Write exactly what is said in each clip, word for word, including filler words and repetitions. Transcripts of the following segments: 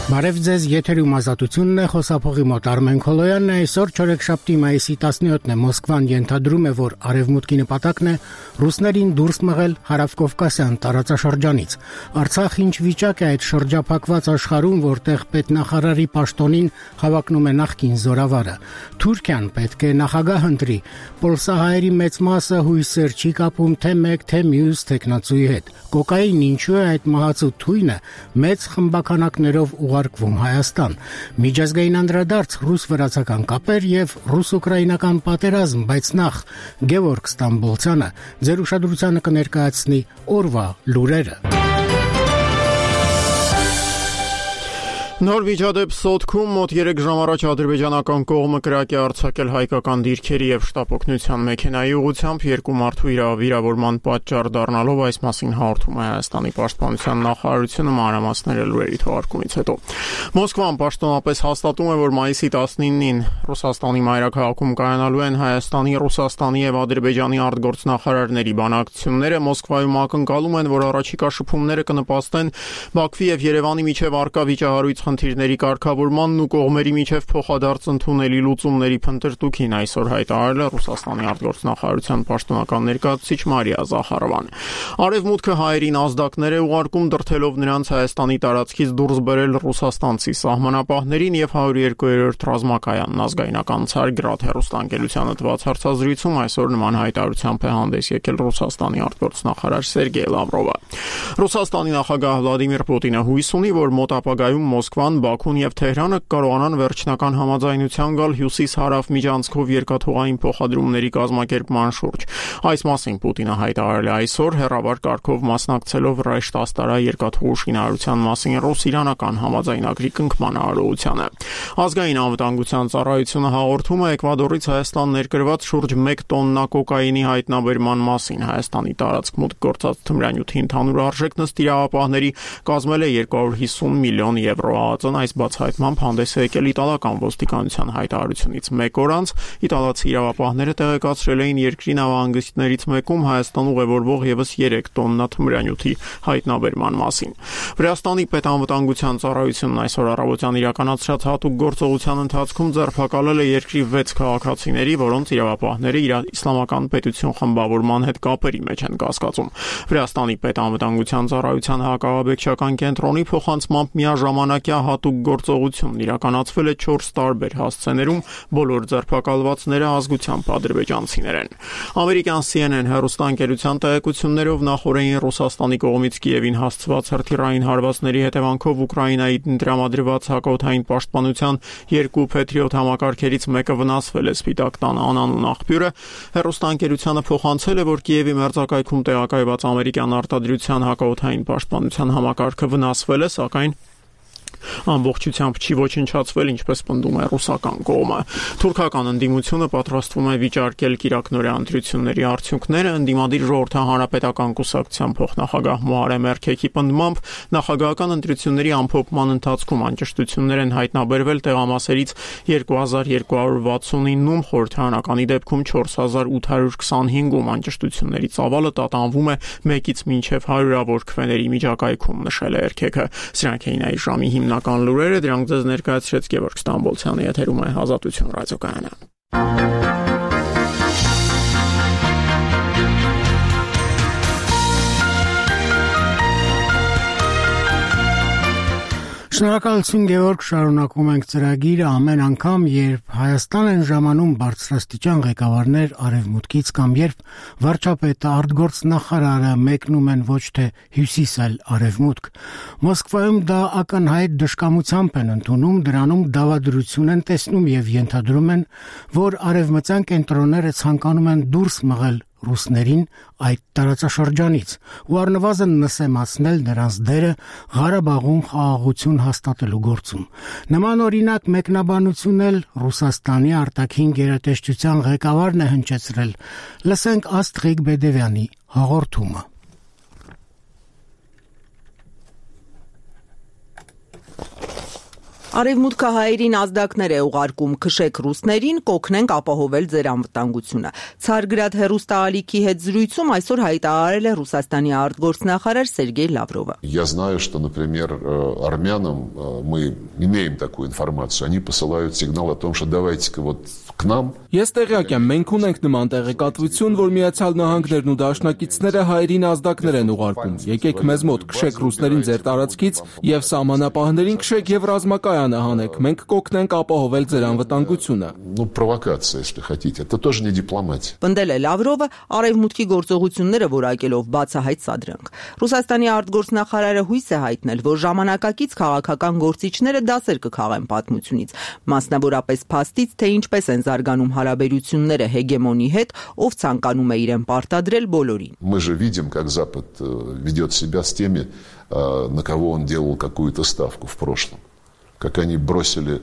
Բարև ձեզ, եթերում ազատությունն է, խոսափողի մոտ Արմեն Քոլոյանն է, այսօր չորեքշաբթի մայիսի տասնյոթն է, Մոսկվան ենթադրում է, որ արևմուտքի նպատակն է ռուսներին դուրս մղել հարավկովկասյան տարածաշրջանից։ Արցախ ինչ վիճակ է այդ շրջափակված աշխարհում, որտեղ պետնախարարի պաշտոնին հավակնում է նախկին զորավարը։ Թուրքիան պետք է նախագահ ընտրի, պոլսահայերի մեծ մասը հույսեր չի կապում թե մեկ, թե մյուս թեկնածուի հետ։ Կոկային ինչու է այդ մահացու թույնը մեծ խմբականակներով ուղարկվում Հայաստան։ Միջազգային անդրադարձ ռուս-վրացական կապեր եւ ռուս-ուկրաինական պատերազմ, բայց նախ Գևորգ Ստամբոլցյանը ձեր ուշադրությանը կներկայացնի օրվա լուրերը։ Նոր միջադեպ Սոտքում մոտ երեք ժամ առաջ ադրբեջանական կողմը կրակ է արձակել հայկական դիրքերի եւ շտապօգնության մեքենայի ուղղությամբ երկու մարդու վիրավորման պատճառ դառնալով, այս մասին հաղորդում է Հայաստանի պաշտպանության նախարարությունը մանրամասները լուրերի թողարկումից հետո։ Մոսկվան պաշտոնապես հաստատում է, որ մայիսի տասնինին Ռուսաստանի մայրաքաղաքում կայանալու են Հայաստանի, Ռուսաստանի եւ Ադրբեջանի արտգործնախարարների բանակցությունները։ Մոսկվայում ակնկալում են, որ առաջիկա շփումները կնպաստեն Բաքվի եւ Երևանի միջև առկա վիճահարույց խնդիրների կարգավորմանն ու կողմերի միջև փոխադարձ ընդունելի լուծումների փնտրտուքին, այսօր հայտարարել է Ռուսաստանի արտգործնախարարության պաշտոնական ներկայացուցիչ Մարիա Զախարովան։ Արևմուտքը հայերին ազդակներ է ուղարկում, դրդելով նրանց Հայաստանի տարածքից դուրս բերել ռուսաստանցի սահմանապահներին եւ հարյուր երկու ռազմակայանն ազգայնական Ցարգրադ հեռուստաընկերությանը տված հարցազրույցում այսօր նման հայտարարությամբ է հանդես եկել Ռուսաստանի արտգործնախարար Սերգեյ Լավրովը։ Ռուսաստանի նախագահ Վլադիմիր Պուտինը հույս ունի, որ մոտ ապագայում Մոսկվան, Բաքուն եւ Թեհրանը կարողանան վերջնական համաձայնության գալ հյուսիս-հարավ միջանցքով երկաթուղային փոխադրումների կազմակերպման շուրջ։ Այս մասին Պուտինը հայտարարել է այսօր հեռավար կարգով մասնակցելով Ռայշտաստարա երկաթուղու շինարարության մասին ռուս-իրանական համաձայնագրի կնքման արարողությանը։ Ազգային անվտանգության ծառայությունը հաղորդում է Էկվադորից Հայաստան ներկրված շուրջ մեկ տոննա կոկայինի հայտնաբերման մասին։ Հայաստանի տարածք մուտք գործած թմրանյութի ընդհանուր արժեքն ըստ իրավապահների կազմել է երկու հարյուր հիսուն միլիոն եվրո։ Ածն այս բացահայտմամբ հանդես է եկել իտալական ոստիկանության հայտարարությունից մեկ օր անց։ Իտալացի իրավապահները տեղեկացրել էին երկրի նավահանգիստներից մեկում Հայաստան ուղևորվող եւս երեք տոննա թմրանյութի հայտնաբերման մասին։ Վրաստանի պետանվտանգության ծառայությունն այսօր առավոտյան իրականացրած հատուկ գործողության ընթացքում ձերբակալել է երկրի վեց քաղաքացիների, որոնց իրավապահները իսլամական պետություն խմբավորման հետ կապերի մեջ են կասկածում։ Վրաստանի պետանվտանգության ծառայության հակահաբեկչական կենտրոնի փոխանցմամբ միաժամանակ հատուկ գործողությունն իրականացվել է չորս տարբեր հասցեներում, բոլոր ձերբակալվածները ազգությամբ ադրբեջանցիներ են։ Ամերիկյան C N N հեռուստաընկերության տեղեկություններով նախորդին Ռուսաստանի կողմից Կիևին հասցված հրթիռային հարվածների հետևանքով Ուկրաինայի տրամադրված հակաօդային պաշտպանության երկու Փետրիոտ համակարգերից մեկը վնասվել է։ Սպիտակ տան անանուն աղբյուրը հեռուստաընկերությանը փոխանցել է, որ Կիևի մերձակայքում տեղակայված ամերիկյան արտադրության հակաօդային պաշտպանության համակարգը վնասվել է, սակայն ամբողջությամբ չի ոչնչացվել, ինչպես պնդում է ռուսական կողմը։ Թուրքական ընդդիմությունը պատրաստվում է վիճարկել կիրակնօրյա ընտրությունների արդյունքները։ Ընդդիմադիր ժողովրդահանրապետական կուսակցության փոխնախագահ Մոհարեմ Էրքեքի պնդմամբ նախագահական ընտրությունների ամփոփման ընթացքում անճշտություններ են հայտնաբերվել տեղամասերից երկու հազար երկու հարյուր վաթսունինում, խորհրդարանականի դեպքում չորս հազար ութ հարյուր քսանհինգում անճշտությունների ծավալը տատանվում է մեկից մինչև հարյուրավոր քվեների միջակայքում, նշել է Էրքեքը։ Սրանք էին այս ժամի հիմնական լուրերը, դրանք ձեզ ներկայացրեց Գևորգ Ստամբոլցյանը, եթերում է Ազատություն ռադիոկայանը։ Շնորհակալություն Գևորգ, շարունակում ենք ծրագիրը ամեն անգամ, երբ Հայաստան են ժամանում բարձրաստիճան ղեկավարներ արևմուտքից կամ երբ վարչապետը, արտգործնախարարը մեկնում են ոչ թե հյուսիս, այլ արևմուտք։ Մոսկվայում դա ակնհայտ դժկամությամբ են ընդունում, դրանում դավադրություն են տեսնում եւ ենթադրում են, որ արևմտյան կենտրոնները ցանկանում են դուրս մղել ռուսներին այդ տարածաշրջանից ու առնվազն նսեմացնել նրանց դերը Ղարաբաղում խաղաղություն հաստատելու գործում։ Նման օրինակ մեկնաբանություն էլ Ռուսաստանի արտաքին գերատեսչության ղեկավարն է հնչեցրել։ Լսենք Աստրիկ Բեդևյանի հաղորդումը։ Արևմուտքահայերին ազդակներ է ուղարկում քշեք ռուսներին, կօգնենք ապահովել ձեր անվտանգությունը։ Ցարգրադ հեռուստաալիքի հետ զրույցում այսօր հայտարարել է Ռուսաստանի արտգործնախարար Սերգեյ Լավրովը։ Я знаю, что, например, армянам мы имеем такую информацию. Они посылают сигнал о том, что давайте-ка вот к нам. Ես տեղյակ եմ, մենք ունենք նման տեղեկատվություն, որ Միացյալ Նահանգներն ու դաշնակիցները հայերին ազդակներ են ուղարկում։ Եկեք մեզ մոտ քշեք ռուսներին ձեր տարածքից եւ սահմանապահներին քշեք եւ ռազմակայանը հանեք։ Մենք կօգնենք ապահովել ձեր անվտանգությունը։ Ну, провокация, если хотите. Это тоже не дипломатия. Պնդել է Լավրովը արևմուտքի գործողությունները որակելով բացահայտ սադրանք։ Ռուսաստանի արտգործնախարարը հույս է հայտնել, որ ժամանակակից քաղաքական գործիչները դասեր կքաղեն պատմությունից, մասնավորապես փաստից, թե ինչպես են զարգանում հարաբերությունները հեգեմոնի հետ, ով ցանկանում է իրեն պարտադրել բոլորին։ Мы же видим, как Запад ведет себя с теми, на кого он делал какую-то ставку в прошлом. Как они бросили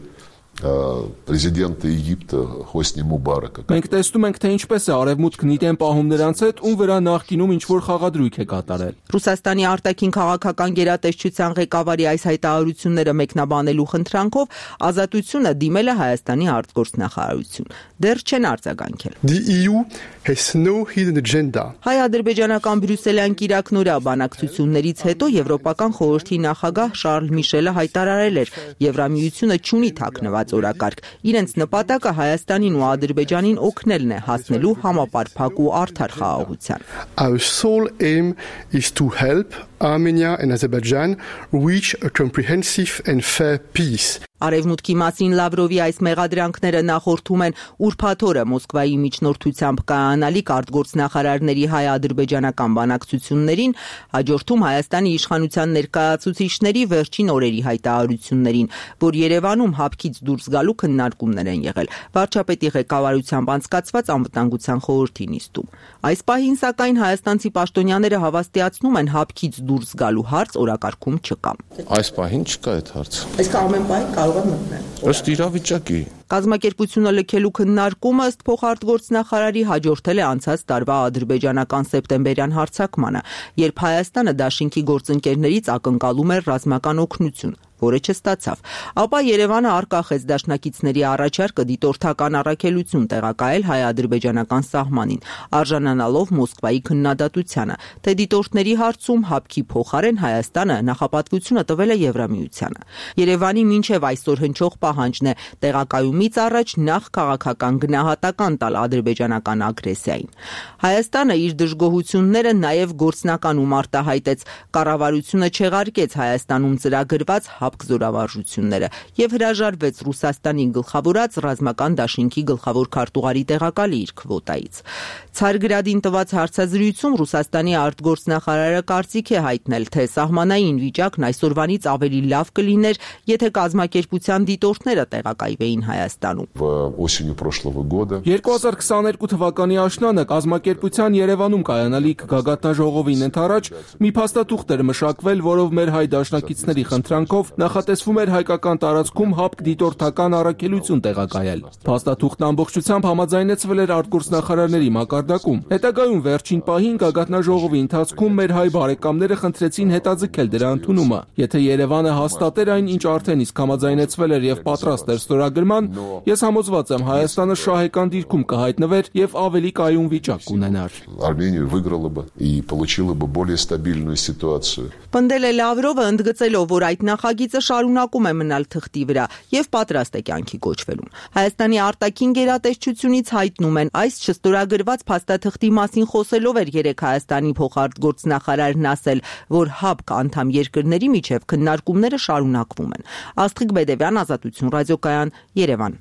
президента Египта Хосни Мубарака. Մենք տեսնում ենք, թե ինչպես է արևմուտքն իրեն պահում նրանց հետ, ում վրա նախկինում ինչ-որ խաղադրույք է կատարել։ Ռուսաստանի արտաքին քաղաքական գերատեսչության ղեկավարի այս հայտարարությունները մեկնաբանելու խնդրանքով Ազատությունը դիմել է Հայաստանի արտգործնախարարություն։ Դեռ չեն արձագանքել։ The E U has no hidden agenda. Հայ-ադրբեջանական բրյուսելյան կիրակնորյա բանակցություններից հետո Եվրոպական խորհրդի նախագահ Շարլ Միշելը հայտարարել էր, Եվրամիությունը չունի թաքնված օրակարգ։ Իրենց նպատակը Հայաստանին ու Ադրբեջանին օգնելն է հասնելու համապարփակ ու արդար խաղաղության։ Our sole aim is to help Armenia and Azerbaijan reach a comprehensive and fair peace. Արևմուտքի մասին Լավրովի այս մեղադրանքները նախորդում են ուրբաթ օրը Մոսկվայի միջնորդությամբ կայանալիք արտգործնախարարների հայ-ադրբեջանական բանակցություններին, հաջորդում Հայաստանի իշխանության ներկայացուցիչների վերջին օրերի հայտարարություններին, որ Երևանում հապկից դուրս գալու քննարկումներ են եղել վարչապետի ղեկավարությամբ անցկացված անվտանգության խորհրդի նիստում։ Այս պահին սակայն հայաստանցի պաշտոնյաները հավաստիացնում են հապկից դուրս գալու հարց օրակարգում չկա։ Այս պահին չկա այդ հարցը։ Այսքան ամեն պահին կարող է մտնել։ Ըստ իրավիճակի։ Կազմակերպությունը լքելու քննարկումը ըստ փոխարտգործնախարարի հաջորդել է անցած տարվա ադրբեջանական սեպտեմբերյան հարձակմանը, երբ Հայաստանը դաշինքի գործընկերներից ակնկալում էր ռազմական օգնություն, որը չստացավ։ Ապա Երևանը արկախեց դաշնակիցների առաջարկը դիտորդական առաքելություն տեղակայել հայ-ադրբեջանական սահմանին, արժանանալով Մոսկվայի քննադատությանը, թե դիտորդների հարցում հապկի փոխարեն Հայաստանը նախապատվությունը տվել է Եվրամիությանը։ Երևանի մինչև այսօր հնչող պահանջն է տեղակայումից առաջ նախ քաղաքական գնահատական տալ ադրբեջանական ագրեսիային։ Հայաստանը իր դժգոհությունները նաև գործնականում արտահայտեց, կառավարությունը չեղարկեց Հայաստանում ծրագրված հապկ զորավարժությունները եւ հրաժարվեց Ռուսաստանի գլխավորած ռազմական դաշինքի գլխավոր քարտուղարի տեղակալի իր քվոտայից։ Ցարգրադին տված հարցազրույցում Ռուսաստանի արտգործնախարարը կարծիք է հայտնել, թե սահմանային վիճակն այսօրվանից ավելի լավ կլիներ, եթե կազմակերպության դիտորդները տեղակայվեին Հայաստանում։ Осенью прошлого года երկու հազար քսաներկու թվականի աշնանը կազմակերպության Երևանում կայանալիք գագաթնաժողովին ընդառաջ մի փաստաթուղթ էր մշակվել, որով մեր հայ դաշնակիցների խնդրանքով նախատեսվում էր հայկական տարածքում հապկ դիտորդական առաքելություն տեղակայել։ Փաստաթուղթն ամբողջությամբ համաձայնեցվել էր արտգործնախարարների մակարդակում։ Հետագայում վերջին պահին գագաթնաժողովի ընթացքում մեր հայ բարեկամները խնդրեցին հետաձգել դրա ընդունումը։ Եթե Երևանը հաստատեր այն, ինչ արդեն իսկ համաձայնեցվել էր եւ պատրաստ էր ստորագրման, ես համոզված եմ Հայաստանը շահեկան դիրքում կհայտնվեր եւ ավելի կայուն վիճակ կունենար։ Армения выиграла бы и получила бы более стабильную ситуацию. Պնդել է Լավրովը, ընդգծելով, որ այդ նախագիծը շարունակում է մնալ թղթի վրա եւ պատրաստ է կյանքի կոչվելուն։ Հայաստանի արտաքին գերատեսչությունից հայտնում են, այս չստորագրված փաստաթղթի մասին խոսելով էր երեք Հայաստանի փոխարտգործնախարարն ասել, որ հապկ անդամ երկրների միջև քննարկումները շարունակվում են։ Աստղիկ Բեդևյան, Ազատություն ռադիոկայան, Երևան։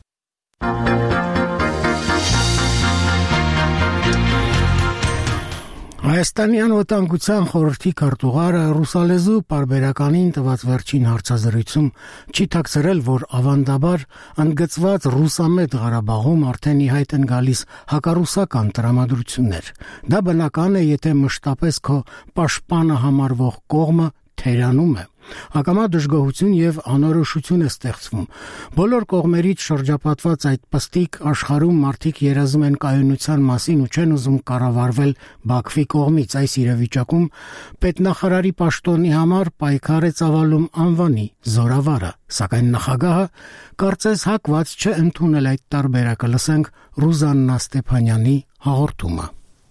Հայաստանի անվտանգության խորհրդի քարտուղարը ռուսալեզու պարբերականին տված վերջին հարցազրույցում չի թաքցրել, որ ավանդաբար ընդգծված ռուսամետ Ղարաբաղում արդեն ի հայտ են գալիս հակառուսական տրամադրություններ։ Դա բնական է, եթե մշտապես քո պաշտպանը համարվող կողմը թերանում է։ Ակամա դժգոհություն եւ անորոշություն է ստեղծվում։ Բոլոր կողմերից շրջապատված այդ պստիկ աշխարհում մարդիկ երազում են կայունության մասին ու չեն ուզում կառավարվել Բաքվի կողմից։ Այս իրավիճակում պետնախարարի պաշտոնի համար պայքար է ծավալում անվանի զորավարը, սակայն նախագահը կարծես հակված չէ ընդունել այդ տարբերակը։ Լսենք Ռուզաննա Ստեփանյանի հաղորդումը։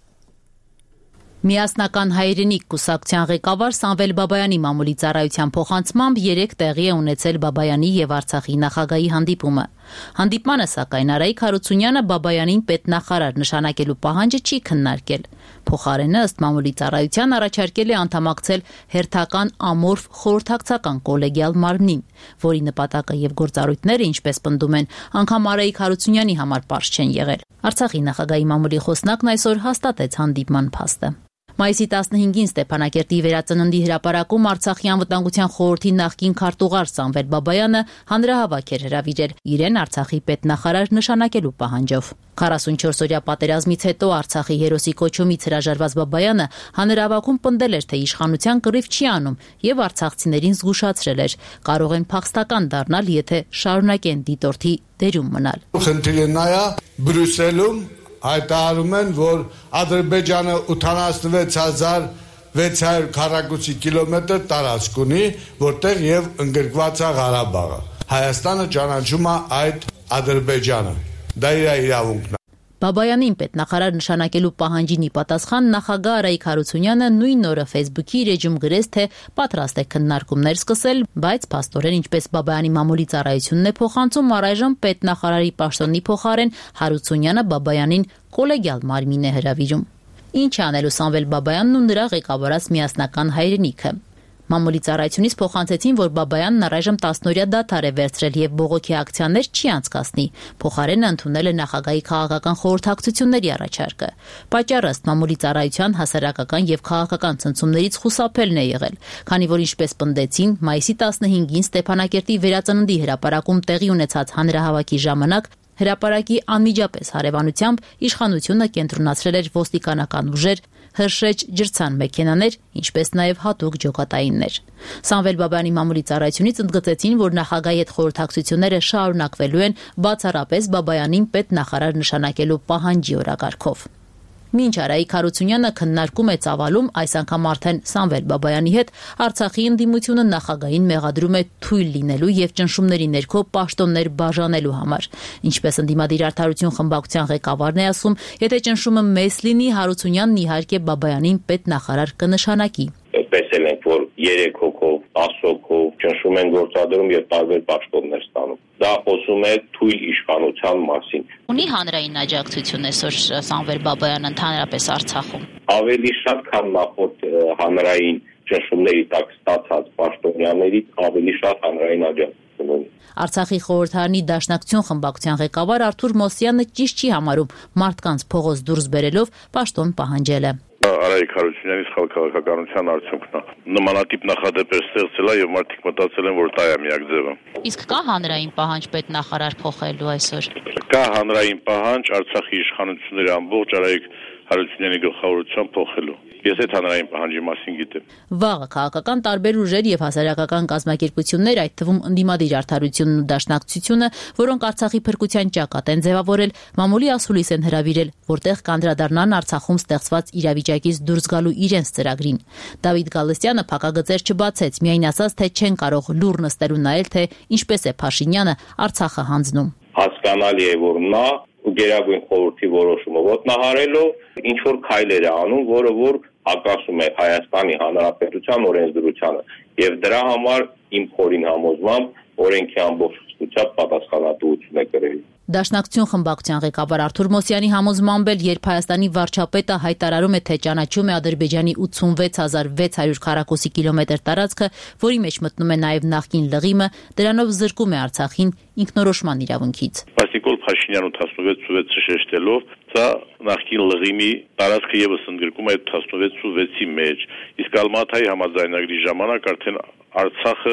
Միասնական հայրենիք կուսակցության ղեկավար Սամվել Բաբայանի մամուլի ծառայության փոխանցմամբ երեք տեղի է ունեցել Բաբայանի եւ Արցախի նախագահի հանդիպումը։ Հանդիպմանը սակայն Արայիկ Հարությունյանը Բաբայանին պետնախարար նշանակելու պահանջը չի քննարկել։ Փոխարենը ըստ մամուլի ծառայության առաջարկել է անդամակցել հերթական ամորֆ խորհրդակցական կոլեգիալ մարմնին, որի նպատակը եւ գործառույթները, ինչպես պնդում են, անգամ Արայիկ Հարությունյանի համար պարզ չեն եղել։ Արցախի նախագահի մամուլի խոսնակն այսօր հաստատեց հանդիպման փաստը։ Մայիսի տասնհինգին Ստեփանակերտի վերածննդի հրապարակում Արցախի անվտանգության խորհրդի նախկին քարտուղար Սամվել Բաբայանը հանրահավաք էր հրավիրել իրեն Արցախի պետնախարար նշանակելու պահանջով։ քառասունչորս օրյա պատերազմից հետո Արցախի հերոսի կոչումից հրաժարված Բաբայանը հանրահավաքում պնդել էր, թե իշխանության կռիվ չի անում եւ արցախցիներին զգուշացրել էր, կարող են փախստական դառնալ, եթե շարունակեն դիտորդի դերում մնալ։ Խնդիրը նա է Բրյուսելում հայտարարում են, որ Ադրբեջանը ութանասունվեց հազար վեց հարյուր քառակուսի կիլոմետր տարածք ունի, որտեղ եւ ընդգրկված է Ղարաբաղը։ Հայաստանը ճանաչում է այդ Ադրբեջանը։ Դա իր իրավունքն է։ Բաբայանին պետնախարար նշանակելու պահանջին ի պատասխան նախագահ Արայիկ Հարությունյանը նույն օրը Facebook-ի իր էջում գրեց, թե պատրաստ է քննարկումներ սկսել, բայց փաստորեն ինչպես Բաբայանի մամուլի ծառայությունն է փոխանցում, առայժմ պետնախարարի պաշտոնի փոխարեն Հարությունյանը Բաբայանին կոլեգիալ մարմին է հրավիրում։ Ինչ անելու Սամվել Բաբայանն ու նրա ղեկավարած միասնական հայրենիքը։ Մամուլի ծառայությունից փոխանցեցին, որ Բաբայանն առայժմ տասնօրյա դադար է վերցրել եւ բողոքի ակցիաներ չի անցկացնի։ Փոխարենը ընդունել է նախագահի քաղաքական խորհրդակցությունների առաջարկը։ Պատճառը ըստ մամուլի ծառայության հասարակական եւ քաղաքական ցնցումներից խուսափելն է եղել, քանի որ ինչպես պնդեցին, մայիսի տասնհինգին Ստեփանակերտի վերածննդի հրապարակում տեղի ունեցած հանրահավաքի ժամանակ հրապարակի անմիջապես հարևանությամբ իշխանությունը կենտրոնացրել էր ոստիկանական ուժեր, հրշեջ ջրցան մեքենաներ, ինչպես նաև հատուկ ջոկատայիններ։ Սամվել Բաբայանի մամուլի ծառայությունից ընդգծեցին, որ նախագահի հետ խորհրդակցությունները շարունակվելու են բացառապես Բաբայանին պետնախարար նշանակելու պահանջի օրակարգով։ Մինչ Արայիկ Հարությունյանը քննարկում է ծավալում այս անգամ արդեն Սամվել Բաբայանի հետ Արցախի ընդդիմությունը նախագահին մեղադրում է թույլ լինելու եւ ճնշումների ներքո պաշտոններ բաժանելու համար։ Ինչպես ընդդիմադիր արդարություն խմբակցության ղեկավարն է ասում, եթե ճնշումը մեծ լինի, Հարությունյանն իհարկե Բաբայանին պետնախարար կնշանակի։ Տեսել ենք, որ երեք հոգով, տասը հոգով ճնշում են գործադրում եւ տարբեր պաշտոններ ստանում։ Դա խոսում է թույլ իշխանության մասին։ Ունի հանրային աջակցություն այսօր Սամվել Բաբայանը ընդհանրապես Արցախում։ Ավելի շատ, քան նախորդ հանրային ճնշումների տակ ստացած պաշտոնյաներից ավելի շատ հանրային աջակցություն ունի։ Արցախի խորհրդարանի Դաշնակցություն խմբակցության ղեկավար Արթուր Մոսյանը ճիշտ չի համարում մարդկանց փողոց դուրս բերելով պաշտոն պահանջելը։ Արայիկ Հարությունյանի սխալ քաղաքականության արդյունքն է։ Նմանատիպ նախադեպեր ստեղծել է եւ մարդիկ մտածել են, որ դա է միակ ձևը։ Իսկ կա հանրային պահանջ պետնախարար փոխելու այսօր։ Կա հանրային պահանջ Արցախի իշխանությունների ամբողջ Արայիկ Հարությունյանի գլխավորությամբ փոխելու։ Ես այդ հանրային պահանջի մասին գիտեմ։ Վաղը քաղաքական տարբեր ուժեր եւ հասարակական կազմակերպություններ, այդ թվում ընդդիմադիր արդարությունն ու Դաշնակցությունը, որոնք Արցախի փրկության ճակատ են ձևավորել, մամուլի ասուլիս են հրավիրել, որտեղ կանդրադառնան Արցախում ստեղծված իրավիճակից դուրս գալու իրենց ծրագրին։ Դավիթ Գալստյանը փակագծեր չբացեց, միայն ասաց, թե չեն կարող լուռ նստել ու նայել, թե ինչպես է Փաշինյանը Արցախը հանձնում։ Հասկանալի է, որ նա Գերագույն խորհրդի որոշումը ոտնահարելով ինչ որ քայլեր է անում, որը որ հակասում է Հայաստանի Հանրապետության օրենսդրությանը եւ դրա համար իմ խորին համոզմամբ օրենքի ամբողջությամբ պատասխանատվություն է կրել։ Դաշնակցություն խմբակցության ղեկավար Արթուր Մոսյանի համոզմամբ էլ, երբ Հայաստանի վարչապետը հայտարարում է, թե ճանաչում է Ադրբեջանի ութսունվեց հազար վեց հարյուր քառակուսի կիլոմետր տարածքը, որի մեջ մտնում է նաև նախկին լղիմը, դրանով զրկում է Արցախին ինքնորոշման իրավունքից։ Նիկոլ Փաշինյանը տասնվեց ու վեցը շեշտելով, դա նախկին լղիմի տարածքը եւս ընդգրկում է տասնվեց ու վեցի մեջ։ Իսկ Ալմատայի համաձայնագրի ժամանակ արդեն Արցախը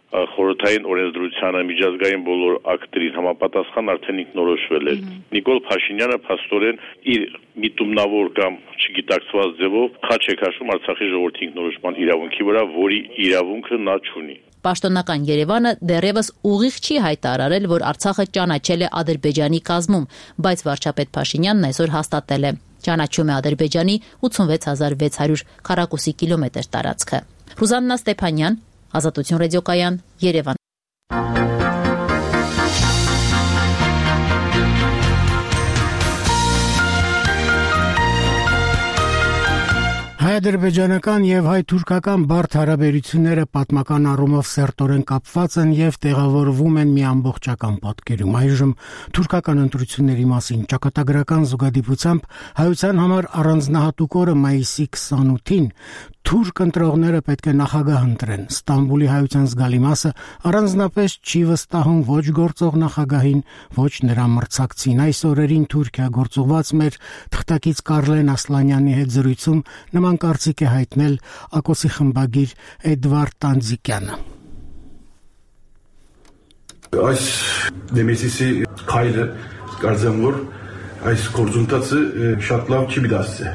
խորհրդային օրենսդրությանը միջազգային բոլոր ակտերին համապատասխան արդեն ինքնորոշվել էր։ Նիկոլ Փաշինյանը փաստորեն իր միտումնավոր կամ չգիտակցված ձևով խաչ է քաշում Արցախի ժողովրդի ինքնորոշման իրավունքի վրա, որի իրավունքը նա չունի։ Պաշտոնական Երևանը դեռևս ուղիղ չի հայտարարել, որ Արցախը ճանաչել է Ադրբեջանի կազմում, բայց վարչապետ Փաշինյանն այսօր հաստատել է. ճանաչում է Ադրբեջանի ութսունվեց հազար վեց հարյուր քառակուսի կիլոմետր տարածքը։ Ռուզաննա Ստեփանյան, Ազատություն ռադիոկայան, Երևան։ Հայ-ադրբեջանական եւ հայ-թուրքական բարդ հարաբերությունները պատմական առումով սերտորեն կապված են եւ տեղավորվում են մի ամբողջական պատկերում։ Այժմ թուրքական ընտրությունների մասին ճակատագրական զուգադիպությամբ հայության համար առանձնահատուկ օրը մայիսի քսանութին թուրք ընտրողները պետք է նախագահ ընտրեն։ Ստամբուլի հայության զգալի մասը առանձնապես չի վստահում ոչ գործող նախագահին, ոչ նրա մրցակցին։ Այս օրերին Թուրքիա գործուղված մեր թղթակից Կարլեն Ասլանյանի հետ զրույցում նման կարծիք է հայտնել ԱԿՕՍ-ի խմբագիր Էդվարդ Տանձիկյանը։ Այս դեմեսիսի քայլը կարծեմ որ այս գործընթացը շատ լավ չի դասը։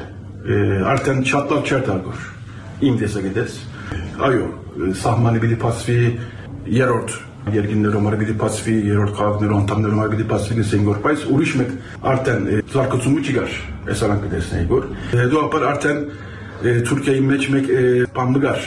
Արդեն շատ լավ չէր դարձել։ Իմ տեսակետից այո սահմանը պիտի փոխվի երրորդ երկիններում պիտի փոխվի երրորդ քաղաքներում անդամներում պիտի փոխվի գսենք որ բայց ուրիշ մեկ արդեն զարգացումը չի գար այս արանքը տեսնենք որ հետո ապա արդեն Թուրքիայի մեջ մեկ բան գար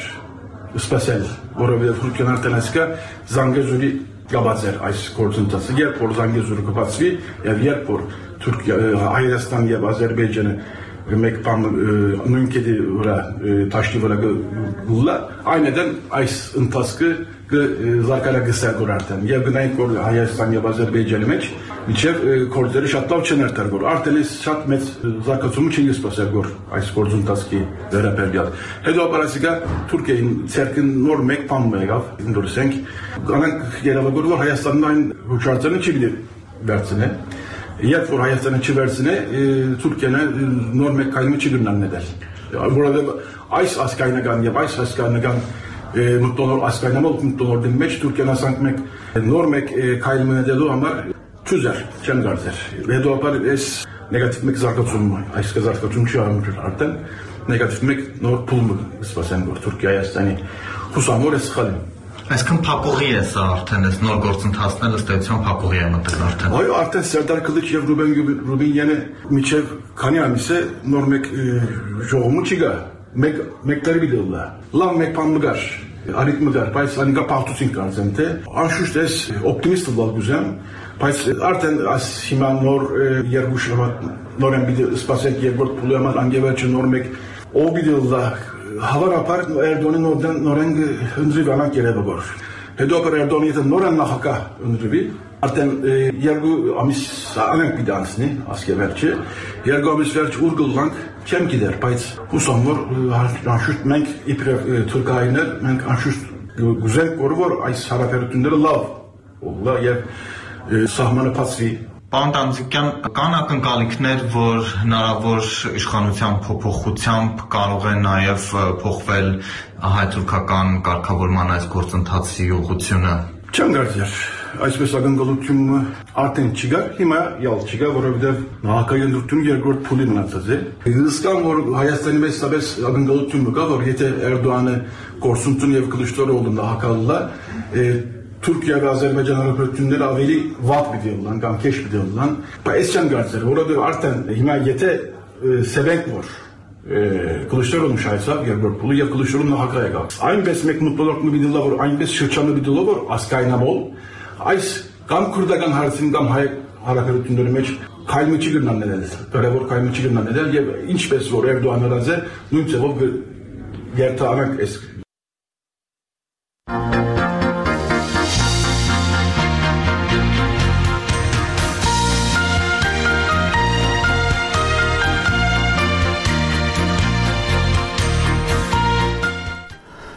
սպասել որովհետև Թուրքիան արդեն ասկա Զանգեզուրի գաբացեր այս գործընթացը երբ որ Զանգեզուրը կբացվի եւ երբ որ Թուրքիա Հայաստան եւ Ադրբեջանը մեկ բան նույն կետի վրա տաշտի վրա գուլա այնედან այս ընթացքը զարգալա գսել գոր արդեն եւ գնային որ Հայաստան եւ Ադրբեջանի մեջ միջև կորձերը շատ լավ չեն արտարգոր արդեն էս շատ մեծ զարգացում չի սպասել գոր այս գործընթացի վերաբերյալ հետո ապարասիկա Թուրքիային ցերկին նոր մեկ բան եղավ ընդորսենք կանանք երևակոր որ Հայաստանն այն հուշարձանը չի դի վերցնե Երբ որ Հայաստանը չվերցնե, Թուրքիանը նոր մեկ կայմը չի գնան նետել։ Որովհետև այս ասկայնական եւ այս ասկայնական մտոնոր ասկայնամոլ մտոնորդի մեջ Թուրքիան ասանք մեկ նոր մեկ կայմը նետելու համար ճուզեր չեն գարցեր։ Հետո ապար այս նեգատիվ մեկ զարգացում, այս զարգացում չի ամրել արդեն նեգատիվ մեկ նոր փուլ սպասեն որ Թուրքիա Հայաստանի հուսամոր է սխալի։ Այսքան փակուղի է սա արդեն այս նոր գործընթացն ըստ էության փակուղի է մտել արդեն։ Այո, արդեն Սերդար Քլիչ եւ Ռուբեն Ռուբինյանը միջև քանի ամիս է նոր մեկ ժողովում չի գա։ Մեկ մեկ տարի դիլա։ Լավ մեկ բան մգար։ Արիտ մգար, բայց անկա պարտություն կանցեմ թե անշուշտ էս օպտիմիստ լավ գուզեմ, բայց արդեն այս հիմա նոր երկու շաբաթ նորեն բիդի սպասեք երկրորդ փուլի համար անգևերջը նոր մեկ ով բիդիլա Հավանաբար Էրդոնի նորեն նորեն ընդրիվ անակ երևակոր։ Հետո ապա Էրդոնի եթե նորեն նախագահ ընդրվի, արդեն երկու ամիս անենք պիտի անցնի, ասկևերջը, երկու ամիս վերջ ուր գլանք չեմ գիտեր, բայց հուսամ որ անշուշտ մենք իբրև թուրքայիններ, մենք անշուշտ գուզենք որ որ այս հարաբերությունները լավ ուղղա եւ սահմանը փածվի Պարոն Տանձիկյան, կան ակնկալիքներ, որ հնարավոր իշխանության փոփոխությամբ կարող է նաև փոխվել հայ-թուրքական կարգավորման այս գործընթացի ուղղությունը։ Չեմ կարծեր, այսպես ակնկալությունը արդեն չկա, հիմա յալ չկա, որովհետև նախագահի ընտրությունը երկրորդ փուլի մնացած է։ Հսկան որ Հայաստանի մեջ սաբես ակնկալություն կա, որ եթե Էրդողանը գործունեություն եւ Կլիչդորովը նախագահլա, Թուրքիա եւ Ադրբեջան հարաբերությունները ավելի վատ պիտի լինեն կամ քեշ պիտի լինեն, բայց չեմ կարծեր, որովհետեւ արդեն հիմա եթե սեվենք որ Կլիչդորովը շայցավ երկրորդ փուլի եւ Կլիչդորովը նախագահ եկավ։ Այնպես մեկ մտորակն պիտի լինի, որ այնպես շրջանը պիտի լինի, որ ասկայնամոլ այս կամ քուրդական հարցին կամ հայ հարաբերությունների մեջ քայլը չի գնան ներել, դեռևոր քայլը չի գնան ներել եւ ինչպես որ Էրդողանը ռազե նույն ձևով երթանանք այս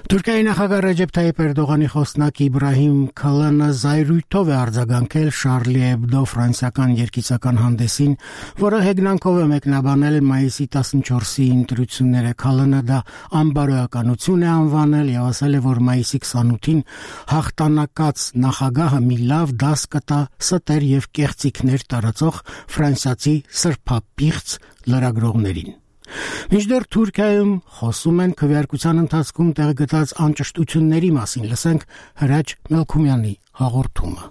Թուրքիայի նախագահ Ռեջեփ Թայիփ Էրդողանի խոսնակ Իբրահիմ Քալանը զայրույթով է արձագանքել Շարլի Էբդո ֆրանսիական երգիծական հանդեսին, որը հեգնանքով է մեկնաբանել մայիսի տասնչորսի ընտրությունները։ Քալանը դա անբարոյականություն է անվանել եւ ասել է, որ մայիսի քսանութին հաղթանակած նախագահը մի լավ դաս կտա ստեր եւ կեղծիքներ տարածող ֆրանսիացի սրբապիղծ լրագրողներին։ Մինչդեռ Թուրքիայում խոսում են քվեարկության ընթացքում տեղ գտած անճշտությունների մասին, լսենք Հրաչ Մելքումյանի հաղորդումը։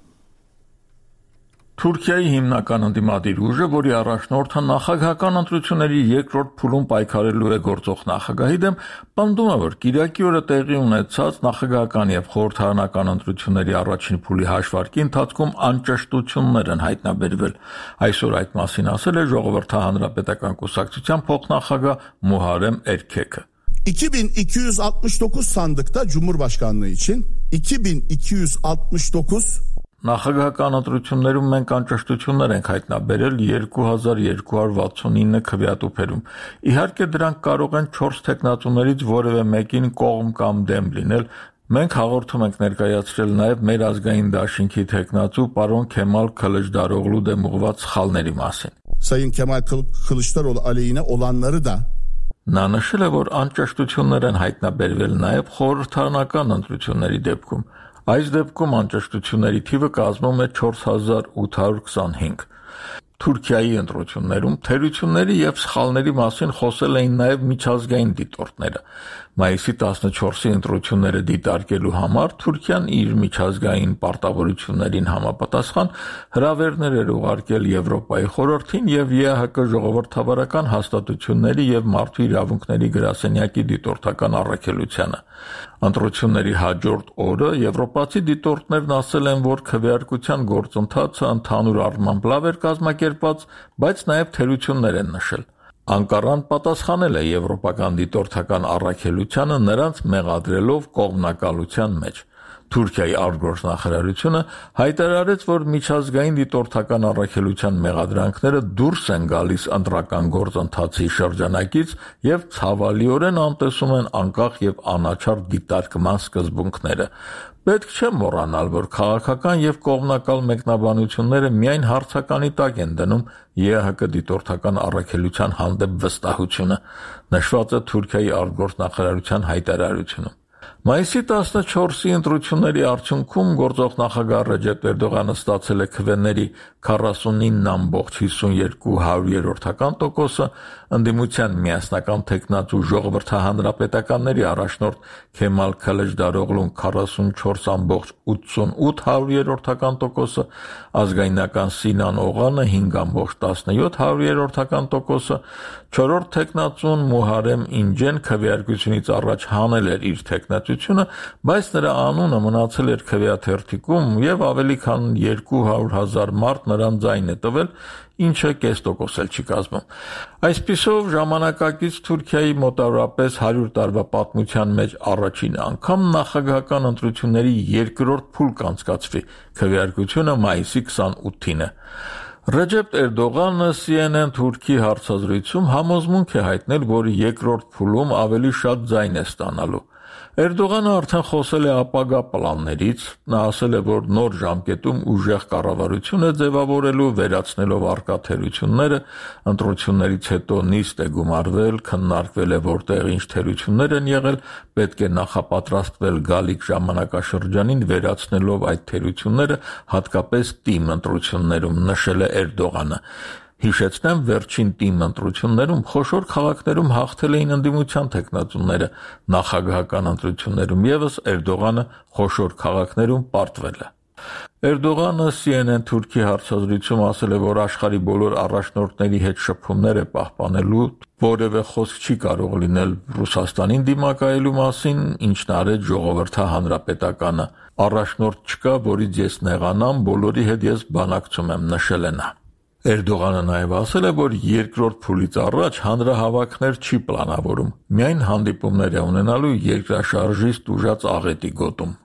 Թուրքիայի հիմնական ընդդիմադիր ուժը, որի առաջնորդը նախագահական ընտրությունների երկրորդ փուլում պայքարելու է գործող նախագահի դեմ, պնդում է, որ կիրակի օրը տեղի ունեցած նախագահական եւ խորհրդարանական ընտրությունների առաջին փուլի հաշվարկի ընթացքում անճշտություններ են հայտնաբերվել։ Այսօր այդ մասին ասել է Ժողովրդի հանրապետական կուսակցության փոխնախագահ Muharrem Erkek. iki bin iki yüz altmış dokuz sandıkta Cumhurbaşkanlığı için iki bin iki yüz altmış dokuz Նախագահական ընտրություններում մենք անճշտություններ ենք հայտնաբերել երկու հազար երկու հարյուր վաթսունինը քվեատուփերում։ Իհարկե դրանք կարող են չորս տեխնատուներից որևէ մեկին կողմ կամ դեմ լինել։ Մենք հաղորդում ենք ներկայացրել նաև մեր ազգային դաշինքի տեխնատու պարոն Քեմալ Քılıçdaroğlu դեմ ուղղված սխալների մասին։ Sayın Kemal Kılıçdaroğlu aleyhine olanları da Նա նշել է, որ անճշտություններ են հայտնաբերվել նաև խորհրդարանական ընտրությունների դեպքում։ Այս դեպքում անճշտությունների թիվը կազմում է չորս հազար ութ հարյուր քսանհինգ։ Թուրքիայի ընտրություններում թերությունների եւ սխալների մասին խոսել էին նաև միջազգային դիտորդները։ Մայիսի տասնչորսի ընտրությունները դիտարկելու համար Թուրքիան իր միջազգային պարտավորություններին համապատասխան հրավերներ էր ուղարկել Եվրոպայի խորհրդին եւ ԵԱՀԿ ժողովրդավարական հաստատությունների եւ մարդու իրավունքների գրասենյակի դիտորդական առաքելությանը։ Ընտրությունների հաջորդ օրը եվրոպացի դիտորդներն ասել են, որ քվեարկության գործընթացը ընդհանուր առմամբ լավ էր կազմակերպված, բայց նաև թերություններ են նշել։ Անկարան պատասխանել է եվրոպական դիտորդական առաքելությանը նրանց մեղադրելով կողմնակալության մեջ։ Թուրքիայի արտգործնախարարությունը հայտարարեց, որ միջազգային դիտորդական առաքելության մեղադրանքները դուրս են գալիս ընտրական գործընթացի շրջանակից եւ ցավալիորեն անտեսում են անկախ եւ անաչառ դիտարկման սկզբունքները։ Պետք չէ մոռանալ, որ քաղաքական եւ կողմնակալ մեկնաբանությունները միայն հարցականի տակ են դնում ԵԱՀԿ դիտորդական առաքելության հանդեպ վստահությունը, նշված է Թուրքիայի արտգործնախարարության հայտարարությունում։ Մայիսի տասնչորսի ընտրությունների արդյունքում գործող նախագահ Ռեջեփ Էրդողանը ստացել է քվեների քառասունինը ամբողջ հիսունյոթ հարյուրերորդական տոկոսը, ընդդիմության միասնական տեխնատու ժողովրդի հանրապետականների առաջնորդ Քեմալ Քılıçdaroğlu'n քառասունչորս ամբողջ ութսունութ հարյուրերորդական տոկոսը, ազգայնական Սինան Օղանը հինգ ամբողջ տասնյոթ հարյուրերորդական տոկոսը, չորրորդ տեխնատուն Muharrem Ինջեն քվեարկությունից առաջ հանել էր իր տեխնատությունը, բայց նրա անունը մնացել էր քվեաթերթիկում եւ ավելի քան երկու հարյուր հազար մարդ նրան ձայն է տվել, ինչը կես տոկոս էլ չի կազմում։ Այսպիսով ժամանակակից Թուրքիայի մոտավորապես հարյուր տարվա պատմության մեջ առաջին անգամ նախագահական ընտրությունների երկրորդ փուլ կանցկացվի, քվեարկությունը մայիսի քսանութին է։ Ռեջեփ Էրդողանը C N N Թուրքի հարցազրույցում համոզմունք է հայտնել, որ երկրորդ փուլում ավելի շատ ձայն է ստանալու։ Էրդողանը արդեն խոսել է ապագա պլաններից, նա ասել է, որ նոր ժամկետում ուժեղ կառավարություն է ձևավորելու, վերացնելով առկա թերությունները, ընտրություններից հետո նիստ է գումարվել, քննարկվել է որտեղ ինչ թերություններ են եղել, պետք է նախապատրաստվել գալիք ժամանակաշրջանին, վերացնելով այդ թերությունները, հատկապես թիմ ընտրություններում, նշել է Էրդողանը։ Հիշեցնեմ, վերջին թիմ ընտրություններում խոշոր քաղաքներում հաղթել էին ընդդիմության տեխնատուները, նախագահական ընտրություններում եւս Էրդողանը խոշոր քաղաքներում պարտվել է։ Էրդողանը C N N Թուրքի հարցազրույցում ասել է, որ աշխարհի բոլոր առաջնորդների հետ շփումներ է պահպանելու, որևէ խոսք չի կարող լինել Ռուսաստանին դիմակայելու մասին, ինչն արեց ժողովրդի հանրապետականը։ Առաջնորդ չկա, որից ես նեղանամ, բոլորի հետ ես բանակցում եմ, նշել է նա։ Էրդողանը նաև ասել է, որ երկրորդ փուլից առաջ հանրահավաքներ չի պլանավորում, միայն հանդիպումներ է ունենալու երկրաշարժից տուժած աղետի գոտում։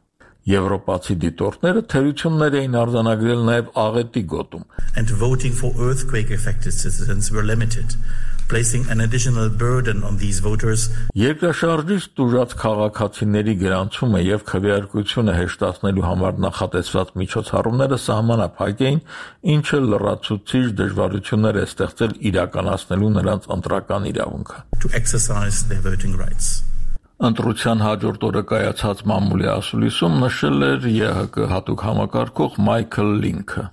Եվրոպացի դիտորդները թերություններ էին արձանագրել նաև աղետի գոտում։ And voting for earthquake affected citizens were limited, placing an additional burden on these voters. Երկրաշարժից տուժած քաղաքացիների գրանցումը եւ քվեարկությունը հեշտացնելու համար նախատեսված միջոցառումները սահմանափակ էին, ինչը լրացուցիչ դժվարություններ է ստեղծել իրականացնելու նրանց ընտրական իրավունքը։ To exercise their voting rights. Ընտրության հաջորդ օրը կայացած մամուլի ասուլիսում նշել էր ԵՀԿ հատուկ համակարգող Մայքլ Լինքը։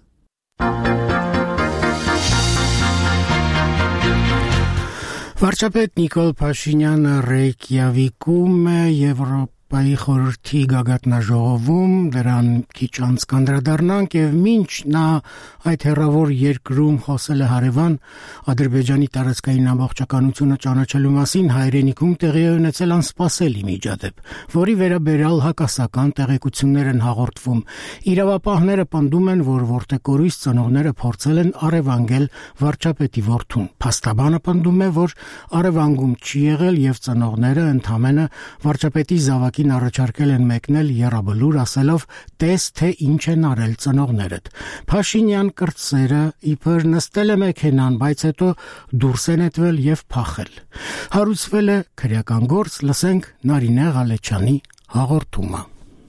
Վարչապետ Նիկոլ Փաշինյանը Ռեյկյավիկում Եվրոպայի խորհրդի գագաթնաժողովում դրան քիչ անց կանդրադառնանք եւ մինչ նա այդ հերավոր երկրում խոսել է հարևան Ադրբեջանի տարածքային ամբողջականությունը ճանաչելու մասին հայրենիքում տեղի է ունեցել անսպասելի միջադեպ, որի վերաբերյալ հակասական տեղեկություններ են հաղորդվում։ Իրավապահները պնդում են, որ որտեղորույս ծնողները փորձել են առևանգել վարչապետի որդուն։ Փաստաբանը պնդում է, որ առևանգում չի եղել եւ ծնողները ընդհանրապես վարչապետի զավակին առաջարկել են մեկնել եռաբլուր, ասելով տես թե ինչ են արել ծնողներդ։ Փաշինյան կրտսերը իբր նստել է մեքենան, բայց հետո դուրս է նետվել եւ փախել։ Հարուցվել է քրեական գործ, լսենք Նարինե Ղալեչյանի հաղորդումը։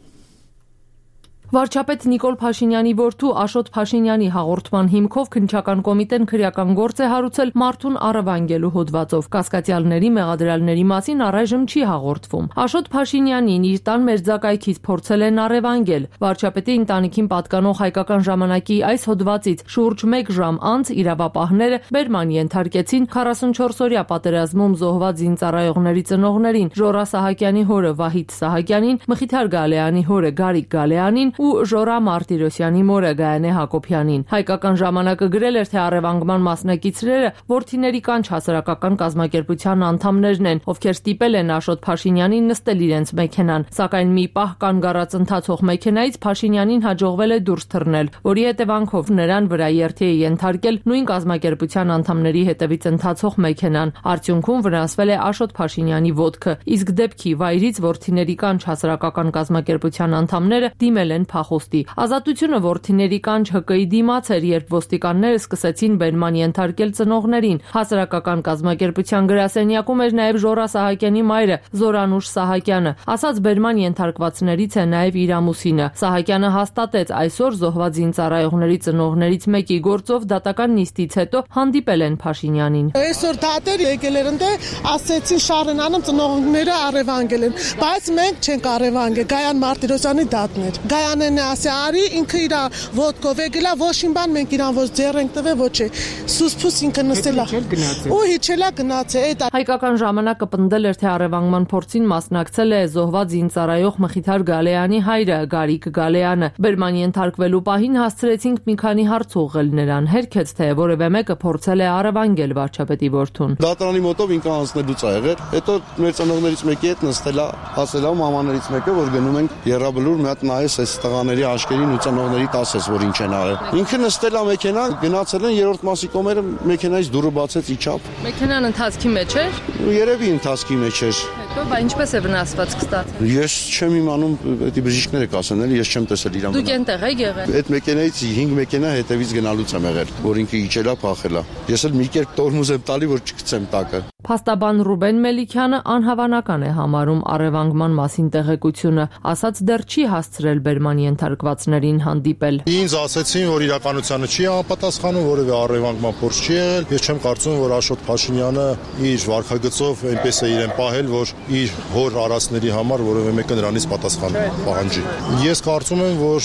Վարչապետ Նիկոլ Փաշինյանի որդու Աշոտ Փաշինյանի հաղորդման հիմքով քննչական կոմիտեն քրեական գործ է հարուցել մարդուն առևանգելու հոդվածով։ Կասկածյալների մեղադրյալների մասին առայժմ չի հաղորդվում։ Աշոտ Փաշինյանին իր տան մերձակայքից փորձել են առևանգել։ Վարչապետի ընտանիքին պատկանող հայկական ժամանակի այս հոդվածից շուրջ մեկ ժամ անց իրավապահները բերման ենթարկեցին քառասունչորսօրյա պատերազմում զոհված զինծառայողների ծնողներին՝ Ժորա Սահակյանի հորը Վահիթ Սահակյանին, Մխիթար Գալեյանի հորը Գարիկ Գալեյանին ու Ժորա Մարտիրոսյանի մորը Գայանե Հակոբյանին։ Հայկական ժամանակը գրել էր, թե առևանգման մասնակիցները որդիների կանչ հասարակական կազմակերպության անդամներն են, ովքեր ստիպել են Աշոտ Փաշինյանին նստել իրենց մեքենան, սակայն մի պահ կանգառած ընթացող մեքենայից Փաշինյանին հաջողվել է դուրս թռնել, որի հետևանքով նրան վրա երթի է ենթարկել նույն կազմակերպության անդամների հետևից ընթացող մեքենան։ Արդյունքում վնասվել է Աշոտ Փաշինյանի ոտքը, իսկ դեպքի վայրից որդիների կանչ հասարակական կազմակերպության անդամները դիմել են փախոստի։ Ազատությունը որդիների կանչ ՀԿ-ի դիմաց էր, երբ ոստիկանները սկսեցին բերման ենթարկել ծնողներին։ Հասարակական կազմակերպության գրասենյակում էր նաև Ժորա Սահակյանի մայրը Զորանուշ Սահակյանը։ Ասաց բերման ենթարկվածներից է նաև իր ամուսինը։ Սահակյանը հաստատեց այսօր զոհված զինծառայողների ծնողներից մեկի գործով դատական նիստից հետո հանդիպել են Փաշինյանին։ Այսօր դատեր եկել են դե ասեցին Շարենանում ծնողները առևանգել են, բայց մենք չենք առևանգել, Գայան Մարտիրոսյանի դատն էր։ Գայանն է ասի արի ինքը իր ոտքով եկելա, ոչ իմ բան մենք իրան ոչ ձեռ ենք տվել, ոչ է։ Սուսփուս ինքը նստելա։ Ու հիչելա գնացել։ Հայկական ժամանակը պնդել էր, թե առևանգման փորձին մասնակցել է զոհված զինծառայող Մխիթար Գալեյանի հայրը Գարիկ Գալեյանը։ Բերման ենթարկվելու պահին հասցրեցինք մի քանի հարց ուղղել նրան, հերքեց, թե որևէ մեկը փորձել է առևանգել վարչապետի որդուն։ Դատարանի մոտով ինքը անցնելուց ա եղել, հետո մեր ծնողներից մեկի հետ նստելա, ասելա մամաներից մեկը, որ գնում ենք եռաբլուր մի հատ նայես այս տղաների աշկերին ու ծնողների տասես, որ ինչ են արել։ Ինքը նստել է մեքենան, գնացել են երրորդ մասի կողմերը մեքենայից դուռը բացեց իջավ։ Մեքենան ընթացքի մեջ էր։ Երևի ընթացքի մեջ էր։ Հետո բա ինչպես է վնասվածք ստացել։ Ես չեմ իմանում, դա բժիշկները կասեն, էլի ես չեմ տեսել իրան։ Դուք այնտեղ եք եղել։ Այդ մեքենայից հինգ մեքենա հետևից գնալուց եմ եղել, որ ինքը իջելա, փախելա։ Ես էլ մի կերպ տորմուզ եմ տալի, որ չգցեմ տակը։ Փաստաբան Ռուբեն Մելիքյանը անհավանական է համարում առևանգման մասին տեղեկությունը, ասաց դեռ չի հասցրել բերման ենթարկվածներին հանդիպել։ Ինձ ասեցին, որ իրականությանը չի համապատասխանում, որևէ առևանգման փորձ չի եղել։ Ես չեմ կարծում, որ Աշոտ Փաշինյանը իր վարքագծով այնպես է իրեն պահել, որ իր հոր արածների համար որևէ մեկը նրանից պատասխան պահանջի։ Ես կարծում եմ, որ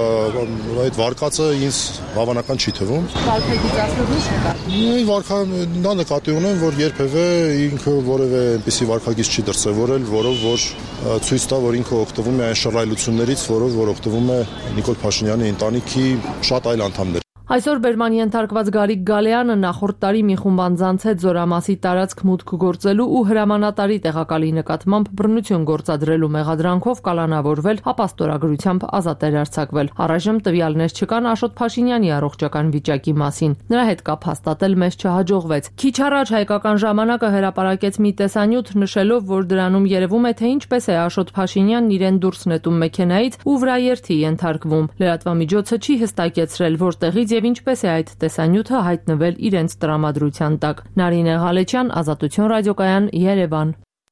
այդ վարկածը ինձ հավանական չի թվում։ Վարկագիծացնողն ինչ նկատի։ Վարկա նա նկատի ունեմ, որ երբևէ ինքը որևէ այնպիսի վարկագիծ չի դրսևորել, որով որ ցույց տա, որ ինքը օգտվում է այն շռայլություններից, որով որ օգտվում է Նիկոլ Փաշինյանի ընտանիքի շատ այլ անդամներ։ Այսօր բերման ենթարկված Գարիկ Գալեյանը նախորդ տարի մի խումբ անձանց հետ Զորամասի տարածք մուտք գործելու ու հրամանատարի տեղակալի նկատմամբ բռնություն գործադրելու մեղադրանքով կալանավորվել, ապաստորագրությամբ ազատ էր արձակվել։ Առայժմ տվյալներ չկան Աշոտ Փաշինյանի առողջական վիճակի մասին։ Նրա հետ կապ հաստատել մեզ չհաջողվեց։ Քիչ առաջ Հայկական ժամանակը հրապարակեց մի տեսանյութ նշելով, որ դրանում երևում է, թե ինչպես է Աշոտ Փաշինյանն իրեն դուրս նետում մեքենայից ու վրաերթի ենթարկվում։ Լրատվամիջոցը չի հստակեցրել, որտեղից եւ ինչպես է այդ տեսանյութը հայտնվել իրենց տրամադրության տակ։ Նարինե Ղալեչյան, Ազատություն ռադիոկայան, Երևան։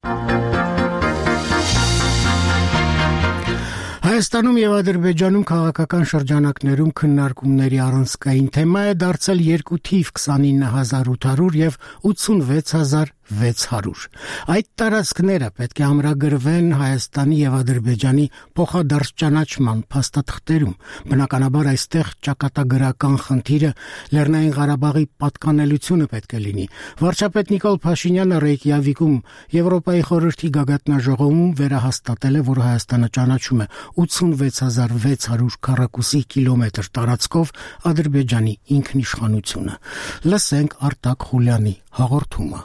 Հայաստանում եւ Ադրբեջանում քաղաքական շրջանակներում քննարկումների առանցքային թեմա է դարձել երկու թիվ քսանինը հազար ութ հարյուր եւ ութսունվեց հազար վեց հարյուր։ Այդ տարածքները պետք է ամրագրվեն Հայաստանի եւ Ադրբեջանի փոխադարձ ճանաչման փաստաթղթերում։ Բնականաբար այստեղ ճակատագրական խնդիրը Լեռնային Ղարաբաղի պատկանելությունը պետք է լինի։ Վարչապետ Նիկոլ Փաշինյանը Ռեյկյավիկում Եվրոպայի խորհրդի գագաթնաժողովում վերահաստատել է, որ Հայաստանը ճանաչում է ութսունվեց հազար վեց հարյուր քառակուսի կիլոմետր տարածքով Ադրբեջանի ինքնիշխանությունը։ Լսենք Արտակ Խուլյանի հաղորդումը։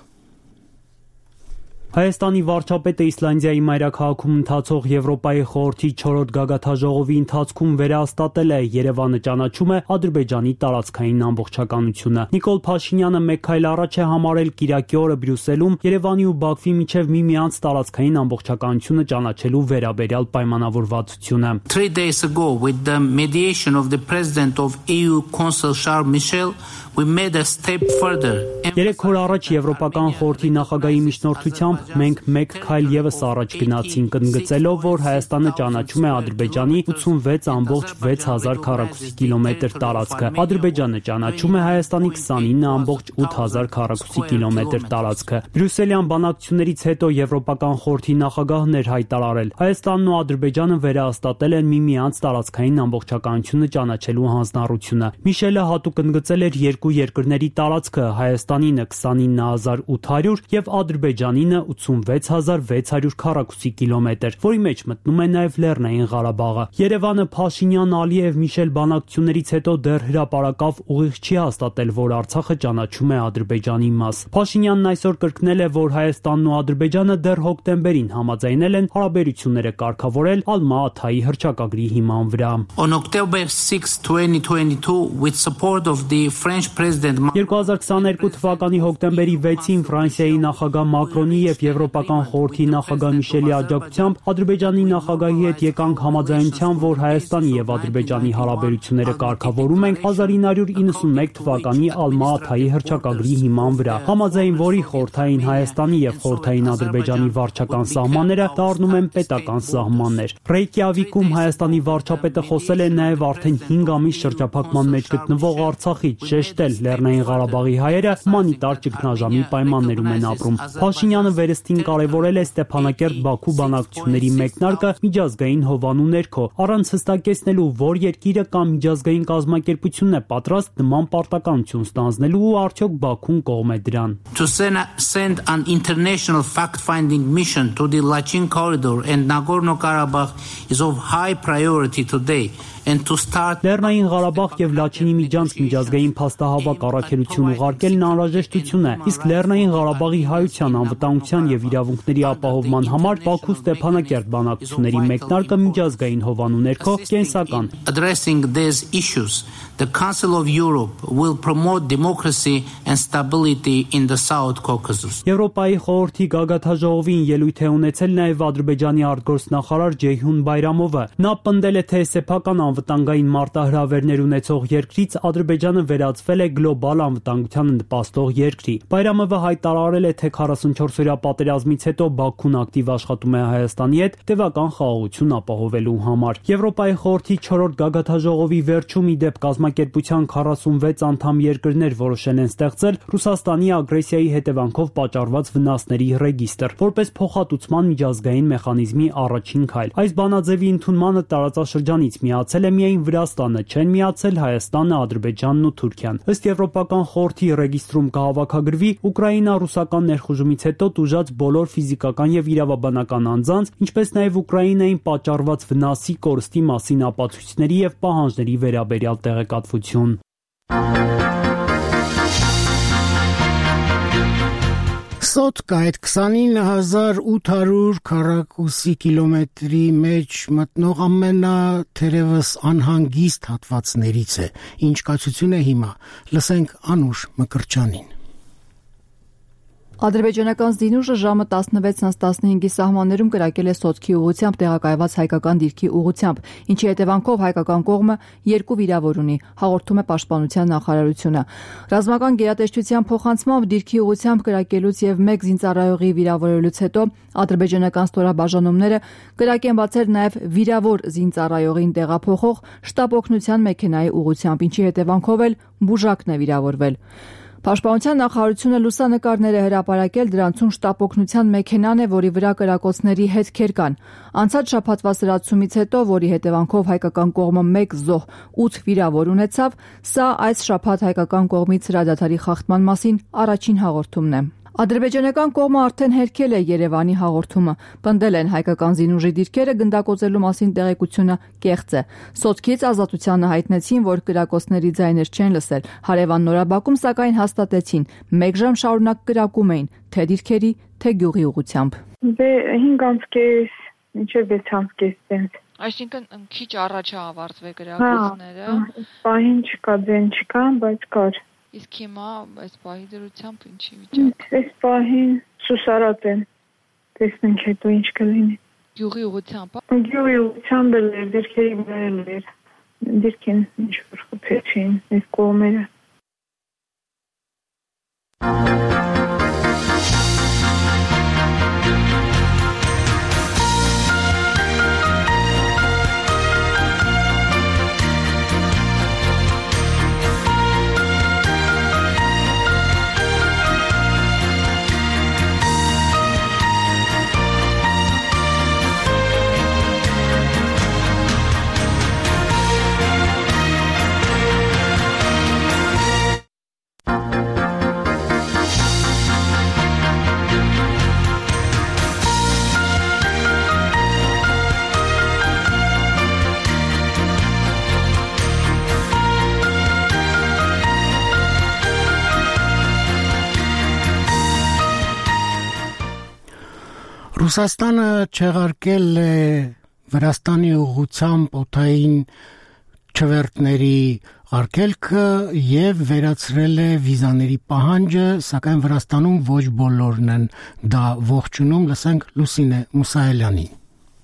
Հայաստանի վարչապետը Իսլանդիայի մայրաքաղաքում ընթացող Եվրոպայի խորհրդի չորրորդ գագաթնաժողովի ընթացքում վերահաստատել է Երևանը ճանաչում է Ադրբեջանի տարածքային ամբողջականությունը։ Նիկոլ Փաշինյանը մեկ քայլ առաջ է համարել կիրակի օրը Բրյուսելում Երևանի ու Բաքվի միջև միմյանց տարածքային ամբողջականությունը ճանաչելու վերաբերյալ պայմանավորվածությունը։ Three days ago, with the mediation of the president of E U Council Charles Michel, we made a step further. Երեք օր առաջ Եվրոպական խորհրդի նախագահի միջնորդությամբ մենք մեկ քայլ եւս առաջ գնացինք, ընդգծելով, որ Հայաստանը ճանաչում է Ադրբեջանի ութսունվեց ամբողջ վեց հազար քառակուսի կիլոմետր տարածքը։ Ադրբեջանը ճանաչում է Հայաստանի քսանինը ամբողջ ութ հազար քառակուսի կիլոմետր տարածքը։ Բրյուսելյան բանակցություններից հետո Եվրոպական խորհրդի նախագահն էր հայտարարել. Հայաստանն ու Ադրբեջանը վերահաստատել են միմյանց տարածքային ամբողջականությունը ճանաչելու հանձնառությունը։ Միշելը հատուկ ընդգծել էր երկու երկրների տարածքը, Հայաստանինը քսանինը հազար ութ հարյուր եւ Ադրբեջանինը ութսունվեց հազար վեց հարյուր քառակուսի կիլոմետր, որի մեջ մտնում է նաեւ Լեռնային Ղարաբաղը։ Երևանը Փաշինյան, Ալիև, Միշել բանակցություններից հետո դեռ հրապարակավ ուղիղ չի հաստատել, որ Արցախը ճանաչում է Ադրբեջանի մաս։ Փաշինյանն այսօր կրկնել է, որ Հայաստանն ու Ադրբեջանը դեռ հոկտեմբերին համաձայնել են հարաբերությունները կարգավորել Ալմա-Աթայի հռչակագրի հիման վրա։ On October sixth, twenty twenty-two, with support of the French երկու հազար քսաներկու թվականի հոկտեմբերի վեցին Ֆրանսիայի նախագահ Մակրոնի եւ Եվրոպական խորհրդի նախագահ Միշելի աջակցությամբ Ադրբեջանի նախագահի հետ եկանք համաձայնության, որ Հայաստանի եւ Ադրբեջանի հարաբերությունները կարգավորում ենք հազար ինը հարյուր իննսունմեկ թվականի Ալմա-Աթայի հռչակագրի հիման վրա, համաձայն որի խորհրդային Հայաստանի եւ խորհրդային Ադրբեջանի վարչական սահմանները դառնում են պետական սահմաններ։ Ռեյկյավիկում Հայաստանի վարչապետը խոսել է նաեւ արդեն հինգ ամիս շրջափակման մեջ գտնվող Արցախից, շեշտել Լեռնային Ղարաբաղի հայերը հումանիտար ճգնաժամի պայմաններում են ապրում։ Փաշինյանը վերստին կարևորել է Ստեփանակերտ-Բաքու բանակցությունների մեկնարկը միջազգային հովանու ներքո, առանց հստակեցնելու, որ երկիրը կամ միջազգային կազմակերպությունն է պատրաստ նման պարտականություն ստանձնելու ու արդյոք Բաքուն կողմ է դրան։ To send an international fact-finding mission to the Lachin corridor and Nagorno-Karabakh is of high priority today. Լեռնային Ղարաբաղ եւ Լաչինի միջանցք միջազգային փաստահավաք առաքելություն ուղարկելն անհրաժեշտություն է, իսկ Լեռնային Ղարաբաղի հայության, անվտանգության եւ իրավունքների ապահովման համար Բաքու Ստեփանակերտ բանակցությունների մեկնարկը միջազգային հովանու ներքո կենսական։ Addressing these issues, the Council of Europe will promote democracy and stability in the South Caucasus. Եվրոպայի խորհրդի գագաթնաժողովին ելույթ է ունեցել նաեւ Ադրբեջանի արտգործնախարար Ջեյհուն Բայրամովը։ Նա պնդել է, թե սեփական անվտանգային մարտահրավերներ ունեցող երկրից Ադրբեջանը վերածվել է գլոբալ անվտանգությանը նպաստող երկրի։ Բայրամովը հայտարարել է, թե քառասունչորս-օրյա պատերազմից հետո Բաքուն ակտիվ աշխատում է Հայաստանի հետ տևական խաղաղություն ապահովելու համար։ Եվրոպայի խորհրդի չորրորդ գագաթնաժողովի վերջում ի դեպ կազմակերպության քառասունվեց անդամ երկրներ որոշել են ստեղծել Ռուսաստանի ագրեսիայի հետևանքով պատճառված վնասների ռեգիստր, որպես փոխհատուցման միջազգային մեխանիզմի առաջին քայլ։ Այս բանաձևի ընդունմանը տարածաշրջանից միացել է միայն Վրաստանը, չեն միացել Հայաստանը, Ադրբեջանն ու Թուրքիան։ Ըստ Եվրոպական խորհրդի ռեգիստրում կհավաքագրվի Ուկրաինա-ռուսական ներխուժումից հետո տուժած բոլոր ֆիզիկական եւ իրավաբանական անձանց, ինչպես նաեւ Ուկրաինային պատճառված վնասի, կորստի մասին ապացույցների եւ պահանջների վերաբերյալ տեղեկատվություն։ Սոտկա այդ քսանինը հազար ութ հարյուր քառակուսի կիլոմետրի մեջ մտնող ամենա թերևս անհանգիստ հատվածներից է, ինչ կացություն է հիմա, լսենք Անուշ Մկրտչյանին։ Ադրբեջանական զինուժը ժամը տասնվեցից տասնհինգի սահմաններում կրակել է Սոտքի ուղղությամբ տեղակայված հայկական դիրքի ուղղությամբ, ինչի հետևանքով հայկական կողմը երկու վիրավոր ունի, հաղորդում է Պաշտպանության նախարարությունը։ Ռազմական գերատեսչության փոխանցմամբ դիրքի ուղղությամբ կրակելուց եւ մեկ զինծառայողի վիրավորելուց հետո ադրբեջանական ստորաբաժանումները կրակ են բացել նաեւ վիրավոր զինծառայողին տեղափոխող շտաբ օգնության մեքենայի ուղղությամբ, ինչի հետևանքով էլ բուժակն է վիրավորվել։ Պաշտպանության նախարարությունը լուսանկարներ է հրապարակել, դրանցում շտաբ օգնության մեքենան է, որի վրա կրակոցների հետքեր կան։ Անցած շաբաթվա սրացումից հետո, որի հետևանքով հայկական կողմը մեկ զոհ ութ վիրավոր ունեցավ, սա այս շաբաթ հայկական կողմից հրադադարի խախտման մասին առաջին հաղորդումն է։ Ադրբեջանական կողմը արդեն հերքել է Երևանի հաղորդումը, պնդել են հայկական զինուժի դիրքերը գնդակոծելու մասին տեղեկությունը կեղծ է։ Սոտքից ազատությանը հայտնեցին, որ կրակոցների ձայներ չեն լսել, հարևան Նորաբաքում սակայն հաստատեցին, մեկ ժամ շարունակ կրակում էին, թե դիրքերի, թե գյուղի ուղղությամբ։ Դե հինգ ամսկես, մինչև վեց ամսկես տենց։ Այսինքն քիչ առաջ է ավարտվել կրակոցները։ Պահին չկա, ձեն չկա, բայց կար։ Իսկ հիմա այս պահի դրությամբ ինչի վիճակ։ Այս պահին սուսարած են, տեսնենք հետո ինչ կլինի։ Գյուղի ուղղությամբ։ Գյուղի ուղղությամբ էլ էր, դիրքերի վրա էր, դիրքին ինչ որ խփեցին այս կողմերը։ Ռուսաստանը չեղարկել է Վրաստանի ուղղությամբ օդային չվերթների արգելքը եւ վերացրել է վիզաների պահանջը, սակայն Վրաստանում ոչ բոլորն են դա ողջունում, լսենք Լուսինե Մուսայելյանին։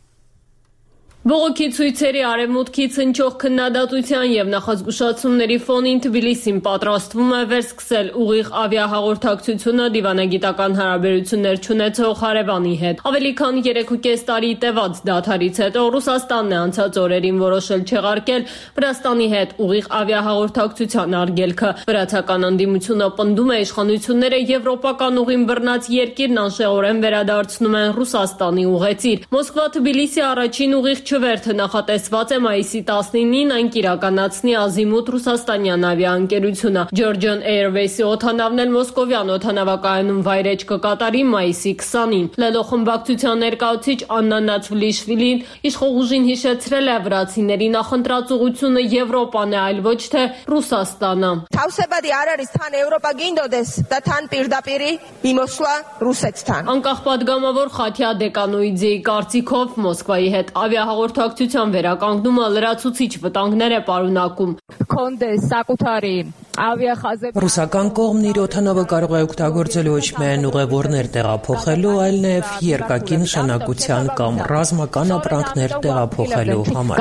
Բողոքի ցույցերի արևմուտքից հնչող քննադատության եւ նախազգուշացումների ֆոնին Թբիլիսին պատրաստվում է վերսկսել ուղիղ ավիահաղորդակցությունը դիվանագիտական հարաբերություններ չունեցող հարևանի հետ։ Ավելի քան երեքուկես տարի տևած դադարից հետո Ռուսաստանն է անցած օրերին որոշել չեղարկել Վրաստանի հետ ուղիղ ավիահաղորդակցության արգելքը։ Վրացական ընդդիմությունը պնդում է իշխանությունները եվրոպական ուղին բռնած երկիրն անշեղորեն վերադարձնում են Ռուսաստանի ուղեցիր։ Մոսկվա Թբիլիսի առաջին ուղիղ Չվերթը նախատեսված է մայիսի տասնինին այն կիրականացնի Ազիմուտ ռուսաստանյան ավիաընկերությունը։ Georgian Airways-ի օդանավն էլ մոսկովյան օդանավակայանում վայրեջ կկատարի մայիսի քսանին։ Լելո խմբակցության ներկայացուցիչ Աննա Նացվլիշվիլին իշխող ուժին հիշեցրել է վրացիների նախընտրած ուղղությունը Եվրոպան է, այլ ոչ թե Ռուսաստանը։ Թավսեբադի արարից թան Եվրոպա գինդոդես դա թան պիրդապիրի Մոսկվա Ռուսեստան։ Անկախ падգամավոր Խաթյա Դեկանոիձեի կարծիքով Մոսկվայի հետ ավիահաղորդակցության վերականգնումը լրացուցիչ վտանգներ է պարունակում։ Քոնդե սակութարի Ռուսական կողմն իր օդանավը կարող է օգտագործել ոչ միայն ուղևորներ տեղափոխելու, այլ նաև երկակի նշանակության կամ ռազմական ապրանքներ տեղափոխելու համար։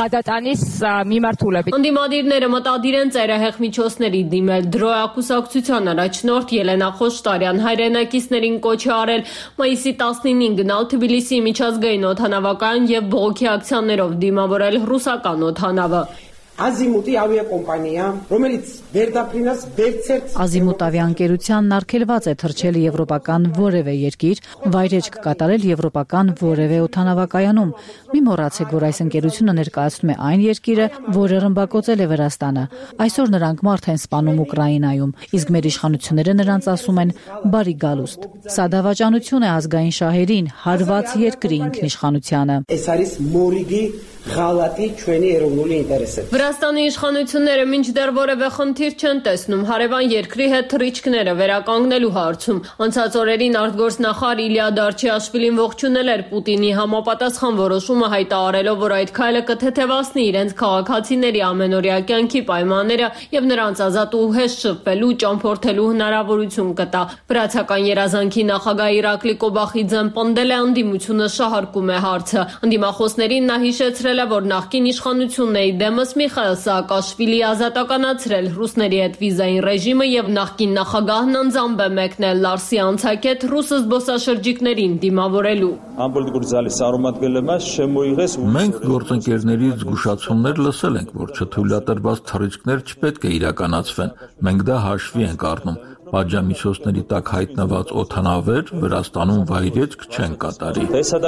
Ընդդիմադիրները մտադիր են ծայրահեղ միջոցների դիմել։ Դրոյա կուսակցության առաջնորդ Ելենա Խոշտարյան հայրենակիցներին կոչ է արել մայիսի տասնինին գնալ Թբիլիսի միջազգային օդանավակայան եւ բողոքի ակցիաներով դիմավորել ռուսական օդանավը։ Ազիմուտի ավիակոմպանիա, რომელიც վերդապրինած վերցերց Ազիմուտ ավիաընկերությանն արգելված է թռչել եվրոպական որևէ երկիր, վայրեջ կկատարել եվրոպական որևէ օդանավակայանում։ Մի մոռացեք, որ այս ընկերությունը ներկայացնում է այն երկիրը, որը ռմբակոծել է Վրաստանը։ Այսօր նրանք մարդ են սպանում Ուկրաինայում, իսկ մեր իշխանությունները նրանց ասում են բարի գալուստ։ Սա դավաճանություն է ազգային շահերին, հարված երկրի ինքնիշխանությանը։ Էսարիս մորիգի Ղալատի չունի երևնոլի ինտերեսը։ Վրաստանի իշխանությունները մինչդեռ որևէ խնդիր չեն տեսնում հարևան երկրի հետ թռիչքները վերականգնելու հարցում։ Անցած օրերին արտգործնախարար Իլիա Դարչիաշվիլին ողջունել էր Պուտինի համապատասխան որոշումը, հայտարարելով, որ այդ քայլը կթեթևացնի իրենց քաղաքացիների ամենօրյա կյանքի պայմանները եւ նրանց ազատ ու հեշտ շփվելու, ճամփորդելու հնարավորություն կտա։ Վրացական երազանքի նախագահ Իրակլի Կոբախիձեն պնդել է անդիմությունը շահարկում է հարցը։ Անդիմախոսներին նա հիշեցրել է, որ նախկին իշխանությունների դեմս Միխայել Սաակաշվիլի ազատականացրել ռուսների հետ վիզային ռեժիմը եւ նախկին նախագահն անձամբ է մեկնել Լարսի անցակետ ռուս զբոսաշրջիկներին դիմավորելու։ Մենք գործընկերներից զգուշացումներ լսել ենք, որ չթույլատրված թռիչքներ չպետք է իրականացվեն։ Մենք դա հաշվի ենք առնում։ Պատժամիջոցների տակ հայտնված օդանավեր Վրաստանում վայրեջք չեն կատարի։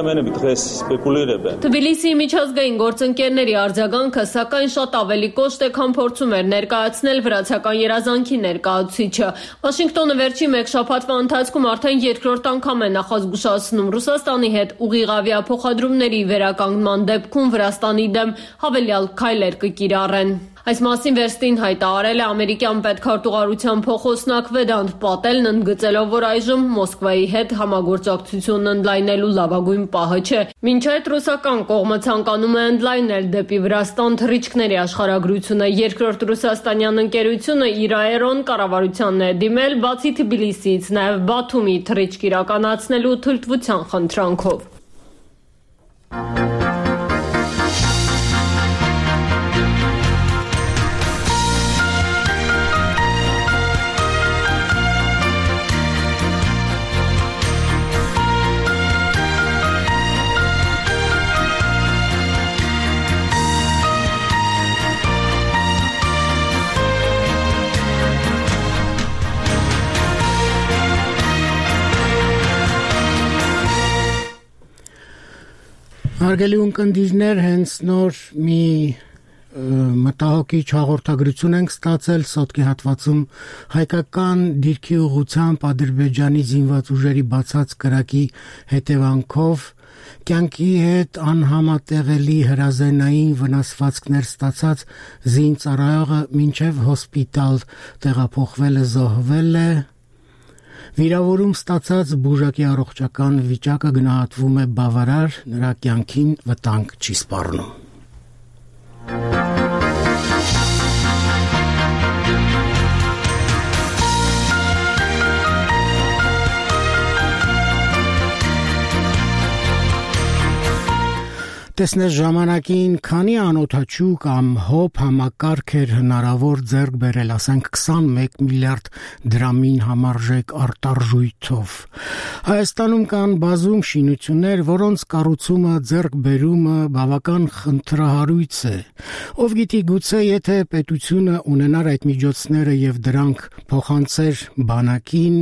Թբիլիսիի միջազգային գործընկերների արձագանքը սակայն շատ ավելի կոշտ է, քան փորձում էր ներկայացնել վրացական երազանքի ներկայացուցիչը։ Վաշինգտոնը վերջի մեկ շաբաթվա ընթացքում արդեն երկրորդ անգամ է նախազգուշացնում Ռուսաստանի հետ ուղիղ ավիափոխադրումների վերականգնման դեպքում Վրաստանի դեմ հավելյալ քայլեր կկիրառեն։ Այս մասին վերստին հայտարարել է ամերիկյան պետքարտուղարության փոխոսնակ Վեդանտ Պատելն, ընդգծելով, որ այժմ Մոսկվայի հետ համագործակցությունն ընդլայնելու լավագույն պահը չէ։ Մինչ այդ ռուսական կողմը ցանկանում է ընդլայնել դեպի Վրաստան թռիչքների աշխարհագրությունը։ Երկրորդ ռուսաստանյան ընկերությունը իր Aeron կառավարությանն է դիմել բացի Թբիլիսիից նաև Բաթումի թռիչք իրականացնելու թույլտվության խնդրանքով։ Հարգելի ունկնդիրներ, հենց նոր մի մտահոգիչ հաղորդագրություն ենք ստացել սոտկի հատվածում հայկական դիրքի ուղղությամբ Ադրբեջանի զինված ուժերի բացած կրակի հետևանքով կյանքի հետ անհամատեղելի հրազենային վնասվածքներ ստացած զինծառայողը մինչև հոսպիտալ տեղափոխվել է, զոհվել է։ Վիրավորում ստացած բուժակի առողջական վիճակը գնահատվում է բավարար, նրա կյանքին վտանգ չի սպառնում։ Տեսնես ժամանակին քանի անօթաչու կամ հոբ համակարգ էր հնարավոր ձեռք բերել, ասենք քսանմեկ միլիարդ դրամին համարժեք արտարժույթով։ Հայաստանում կան բազում շինություններ, որոնց կառուցումը, ձեռքբերումը բավական խնդրահարույց է։ Ով գիտի, գուցե եթե պետությունը ունենար այդ միջոցները եւ դրանք փոխանցեր բանակին,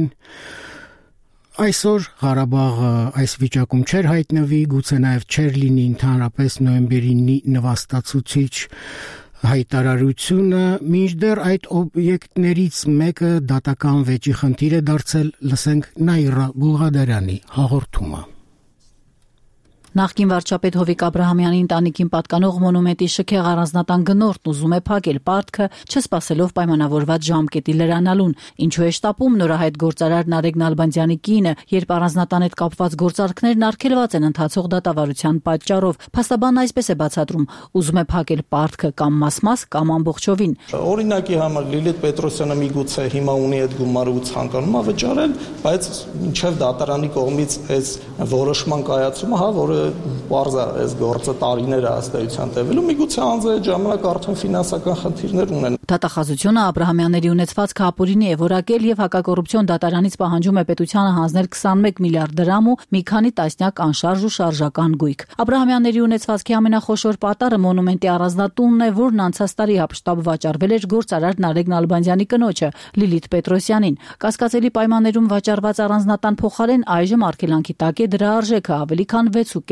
այսօր Ղարաբաղը այս վիճակում չէր հայտնվի, գուցե նաև չէր լինի ընդհանրապես նոյեմբերի նվաստացուցիչ հայտարարությունը, մինչդեռ այդ օբյեկտներից մեկը դատական վեճի խնդիր է դարձել, լսենք Նաիրա Բուլղադարյանի հաղորդումը։ Նախկին վարչապետ Հովիկ Աբրահամյանի ընտանիքին պատկանող մոնումենտի շքեղ առանձնատան գնորդն ուզում է փակել պարտքը, չսպասելով պայմանավորված ժամկետի լրանալուն, ինչու է շտապում նորահայտ գործարար Նարեկ Նալբանդյանի կինը, երբ առանձնատան հետ կապված գործարքներն արգելված են ընթացող դատավարության պատճառով։ Փաստաբանն այսպես է բացատրում, ուզում է փակել պարտքը կամ մաս-մաս կամ ամբողջովին։ Օրինակի համար Լիլիթ Պետրոսյանը միգուցե հիմա ունի այդ գումարը ու ցանկանում է վճարել, բայց մինչև դատարանի կողմից այս որոշման կայացումը, հա, որը Պարզա այս գործը տարիներ է ըստեյության տևելու, միգուցե անձը այդ ժամանակ արդեն ֆինանսական խնդիրներ ունեն։ Դատախազությունը Աբրահամյանների ունեցվածքը ապօրինի է որակել եւ հակակոռուպցիոն դատարանից պահանջում է պետությանը հանձնել քսանմեկ միլիարդ դրամ ու մի քանի տասնյակ անշարժ ու շարժական գույք։ Աբրահամյանների ունեցվածքի ամենախոշոր պատառը մոնումենտի առանձնատունն է, որն անցած տարի հապշտապ վաճառվել էր գործարար Նարեկ Նալբանդյանի կնոջը Լիլիթ Պետրոսյանին։ Կասկածելի պայմաններում վաճառված առանձնատան փոխարեն այժմ արգելանքի տակ է դրա արժեքը ավելի քան վեց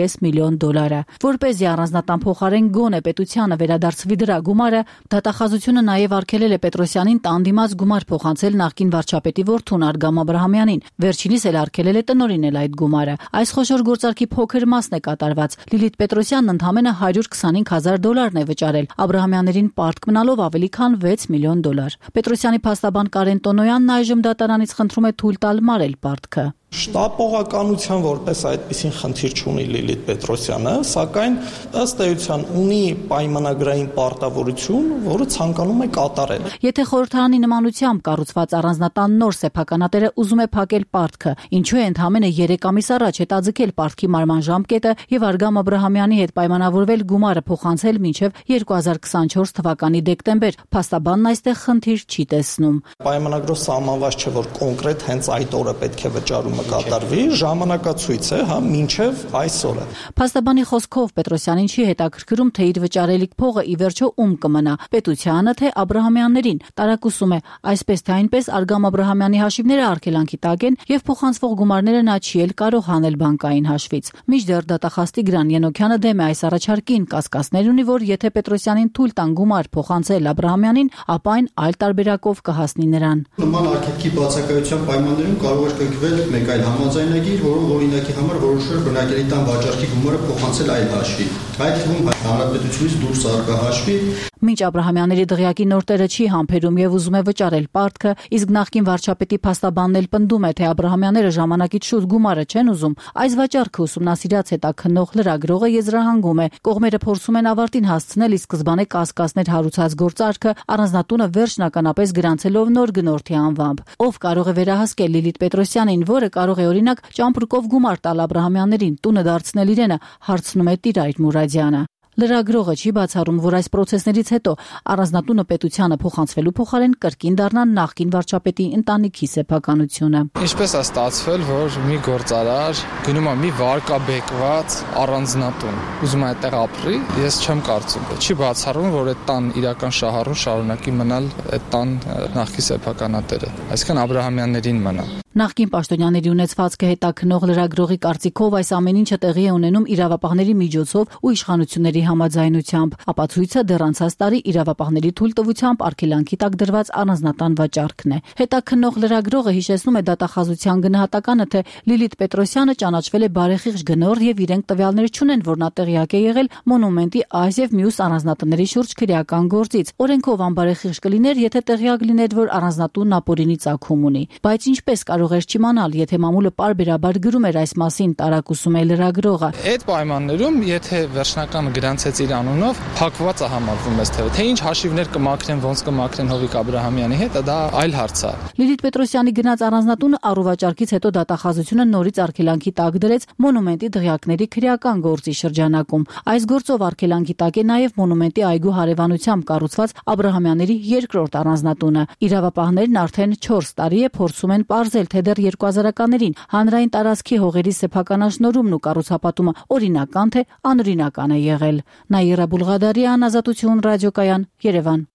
կես միլիոն դոլարը։ Որպեսզի առանձնատան փոխարեն գոնե պետությանը վերադարձվի դրա գումարը, դատախազությունը նաև արգելել է Պետրոսյանին տան դիմաց գումար փոխանցել նախկին վարչապետի որդուն Արգամ Աբրահամյանին։ Վերջինիս էլ արգելել է տնօրինել այդ գումարը։ Այս խոշոր գործարքի փոքր մասն է կատարված։ Լիլիթ Պետրոսյանն ընդամենը հարյուր քսանհինգ հազար դոլարն է վճարել, Աբրահամյաններին պարտք մնալով ավելի քան վեց միլիոն դոլար։ Պետրոսյանի փաստաբան Կարեն Տոնոյանն այժմ դատարանից խնդրում է թույլ տալ մարել պարտքը։ Շտապողականության որպես այդպիսին խնդիր չունի Լիլիթ Պետրոսյանը, սակայն ըստ էության ունի պայմանագրային պարտավորություն, որը ցանկանում է կատարել։ Եթե խորհրդարանի նմանությամբ կառուցված առանձնատան նոր սեփականատերը ուզում է փակել պարտքը, ինչու է ընդամենը երեք ամիս առաջ հետաձգել պարտքի մարման ժամկետը եւ Արգամ Աբրահամյանի հետ պայմանավորվել գումարը փոխանցել մինչեւ երկու հազար քսանչորս թվականի դեկտեմբեր, փաստաբանն այստեղ խնդիր չի տեսնում։ Պայմանագրով սահմանված չէ, որ կոնկրետ հենց այդ օրը պետք է վճարումը կատարվի, ժամանակացույց է, հա, մինչև այսօրը։ Փաստաբանի խոսքով Պետրոսյանին չի հետաքրքրում, թե իր վճարելիք փողը ի վերջո ում կմնա՝ պետությանը, թե Աբրահամյաններին։ Տարակուսում է, այսպես թե այնպես Արգամ Աբրահամյանի հաշիվները արգելանքի տակ են եւ փոխանցվող գումարները նա չի էլ կարող հանել բանկային հաշվից։ Մինչդեռ դատախազ Տիգրան Ենոքյանը դեմ է այս առաջարկին, կասկածներ ունի, որ եթե Պետրոսյանին թույլ տան գումար փոխանցել Աբրահամյանին, ապա այն այլ տարբերակով կհասնի նրան։ Նման արգելքի բացակայության պայմաններում կարող է կնքվել մեկ այլ համաձայնագիր, որով օրինակի համար որոշել բնակելի տան վաճառքի գումարը փոխանցել այլ հաշվի, այդ թվում հանրապետությունից դուրս առկա հաշվի։ Մինչ Աբրահամյանների դղյակի նոր տերը չի համբերում եւ ուզում է վճարել պարտքը, իսկ նախկին վարչապետի փաստաբանն էլ պնդում է, թե Աբրահամյանները ժամանակից շուտ գումարը չեն ուզում, այս վաճառքը ուսումնասիրած հետաքննող լրագրողը եզրահանգում է, կողմերը փորձում են ավարտին հասցնել ի սկզբանե կասկածներ հարուցած գործարքը, առանձնատունը վերջնականապես գրանցելով նոր գնորդի անվամբ։ Ով կարող է վերահասկել Լիլիթ Պետրոսյանին, որը կարող է օրինակ ճամպրուկով գումար տալ Աբրահամյաններին, տունը դարձնել իրենը, հարցնում է Տիրայր Մուրադյանը։ Լրագրողը չի բացառում, որ այս process-ներից հետո առանձնատունը պետությանը փոխանցվելու փոխարեն կրկին դառնա նախկին վարչապետի ընտանիքի սեփականությունը։ Ինչպես է ստացվել, որ մի գործարար գնում է մի վարկաբեկված առանձնատուն, ուզում է այդտեղ ապրի, ես չեմ կարծում։ Չի բացառում, որ այդ տան իրական շահառուն շարունակի մնալ այդ տան նախկին սեփականատերը, այսինքն Աբրահամյաններին մնա։ Նախկին պաշտոնյաների ունեցվածքը հետաքննող լրագրողի կարծիքով այս ամեն ինչը տեղի է ունենում իրավապահների միջոցով ու իշխանությունների համաձայնությամբ։ Ապացույցը դեռ անցած տարի իրավապահների թույլտվությամբ արգելանքի տակ դրված առանձնատան վաճառքն է։ Հետաքննող լրագրողը հիշեցնում է դատախազության գնահատականը, թե Լիլիթ Պետրոսյանը ճանաչվել է բարեխիղճ գնորդ եւ իրենք տվյալներ չունեն, որ նա տեղյակ է եղել մոնումենտի այս եւ մյուս առանձնատների շուրջ քրեական գործից։ Օրենքով անբարեխիղճ կլիներ, եթե տեղյակ լիներ, որ առանձնատունն ապօրինի ծագում ունի։ Բայց ինչպես կարող էր չիմանալ, եթե մամուլը պարբերաբար գրում էր այս մասին, տարակուսում է լրագրողը։ Այդ պայմաններում, եթե վերջնական գրանցեց իր անունով, փակված է համարվում այս թվը։ Թե ինչ հաշիվներ կմաքրեն, ոնց կմաքրեն Հովիկ Աբրահամյանի հետ, դա այլ հարց է։ Լիլիթ Պետրոսյանի գնաց առանձնատունը առուվաճառքից հետո դատախազությունը նորից արգելանքի տակ դրեց մոնումենտի դղյակների քրեական գործի շրջանակում։ Այս գործով արգելանքի տակ է նաև մոնումենտի այգու հարևանությամբ կառուցված Աբրահամյանների երկրորդ առանձնատունը։ Իրավապահներն արդեն չորս տարի է փորձում են պարզել, թե դեռ երկու հազարականներին հանրային տարածքի հողերի սեփականաշնորհումն ու կառուցապատումը օրինական թե անօրինական է եղել։ Նաիրա Բուլղադարյան, Ազատություն ռադիոկայան, Երևան։